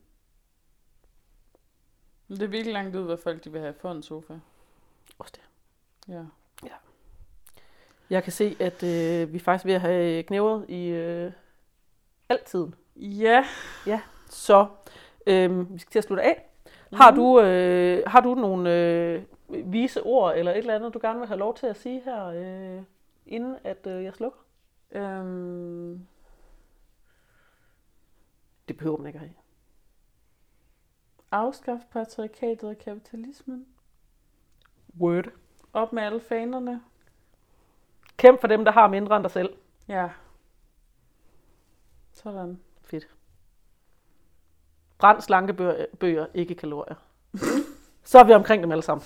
Det er virkelig langt ud, hvad folk de vil have for en sofa. Også det. Ja. Ja. Jeg kan se, at øh, vi er faktisk ved at have knævret i øh, altid. Ja. Ja, så øh, vi skal til at slutte af. Mm. Har du, øh, har du nogle øh, vise ord eller et eller andet, du gerne vil have lov til at sige her, øh, inden at øh, jeg slukker? Um... Det behøver man ikke at have. Afskaf patriarkatet og kapitalismen. Word. Op med alle fanerne. Kæmp for dem, der har mindre end dig selv. Ja. Sådan. Fedt. Brænd slankebøger, bøger, ikke kalorier. Så er vi omkring dem alle sammen.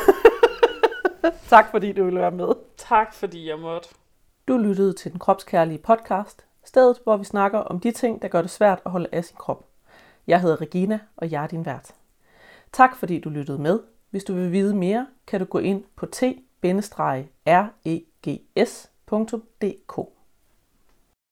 Tak fordi du ville være med. Tak fordi jeg måtte. Du lyttede til Den Kropskærlige Podcast, stedet hvor vi snakker om de ting, der gør det svært at holde af sin krop. Jeg hedder Regina, og jeg er din vært. Tak fordi du lyttede med. Hvis du vil vide mere, kan du gå ind på t bindestreg r e g s punktum d k.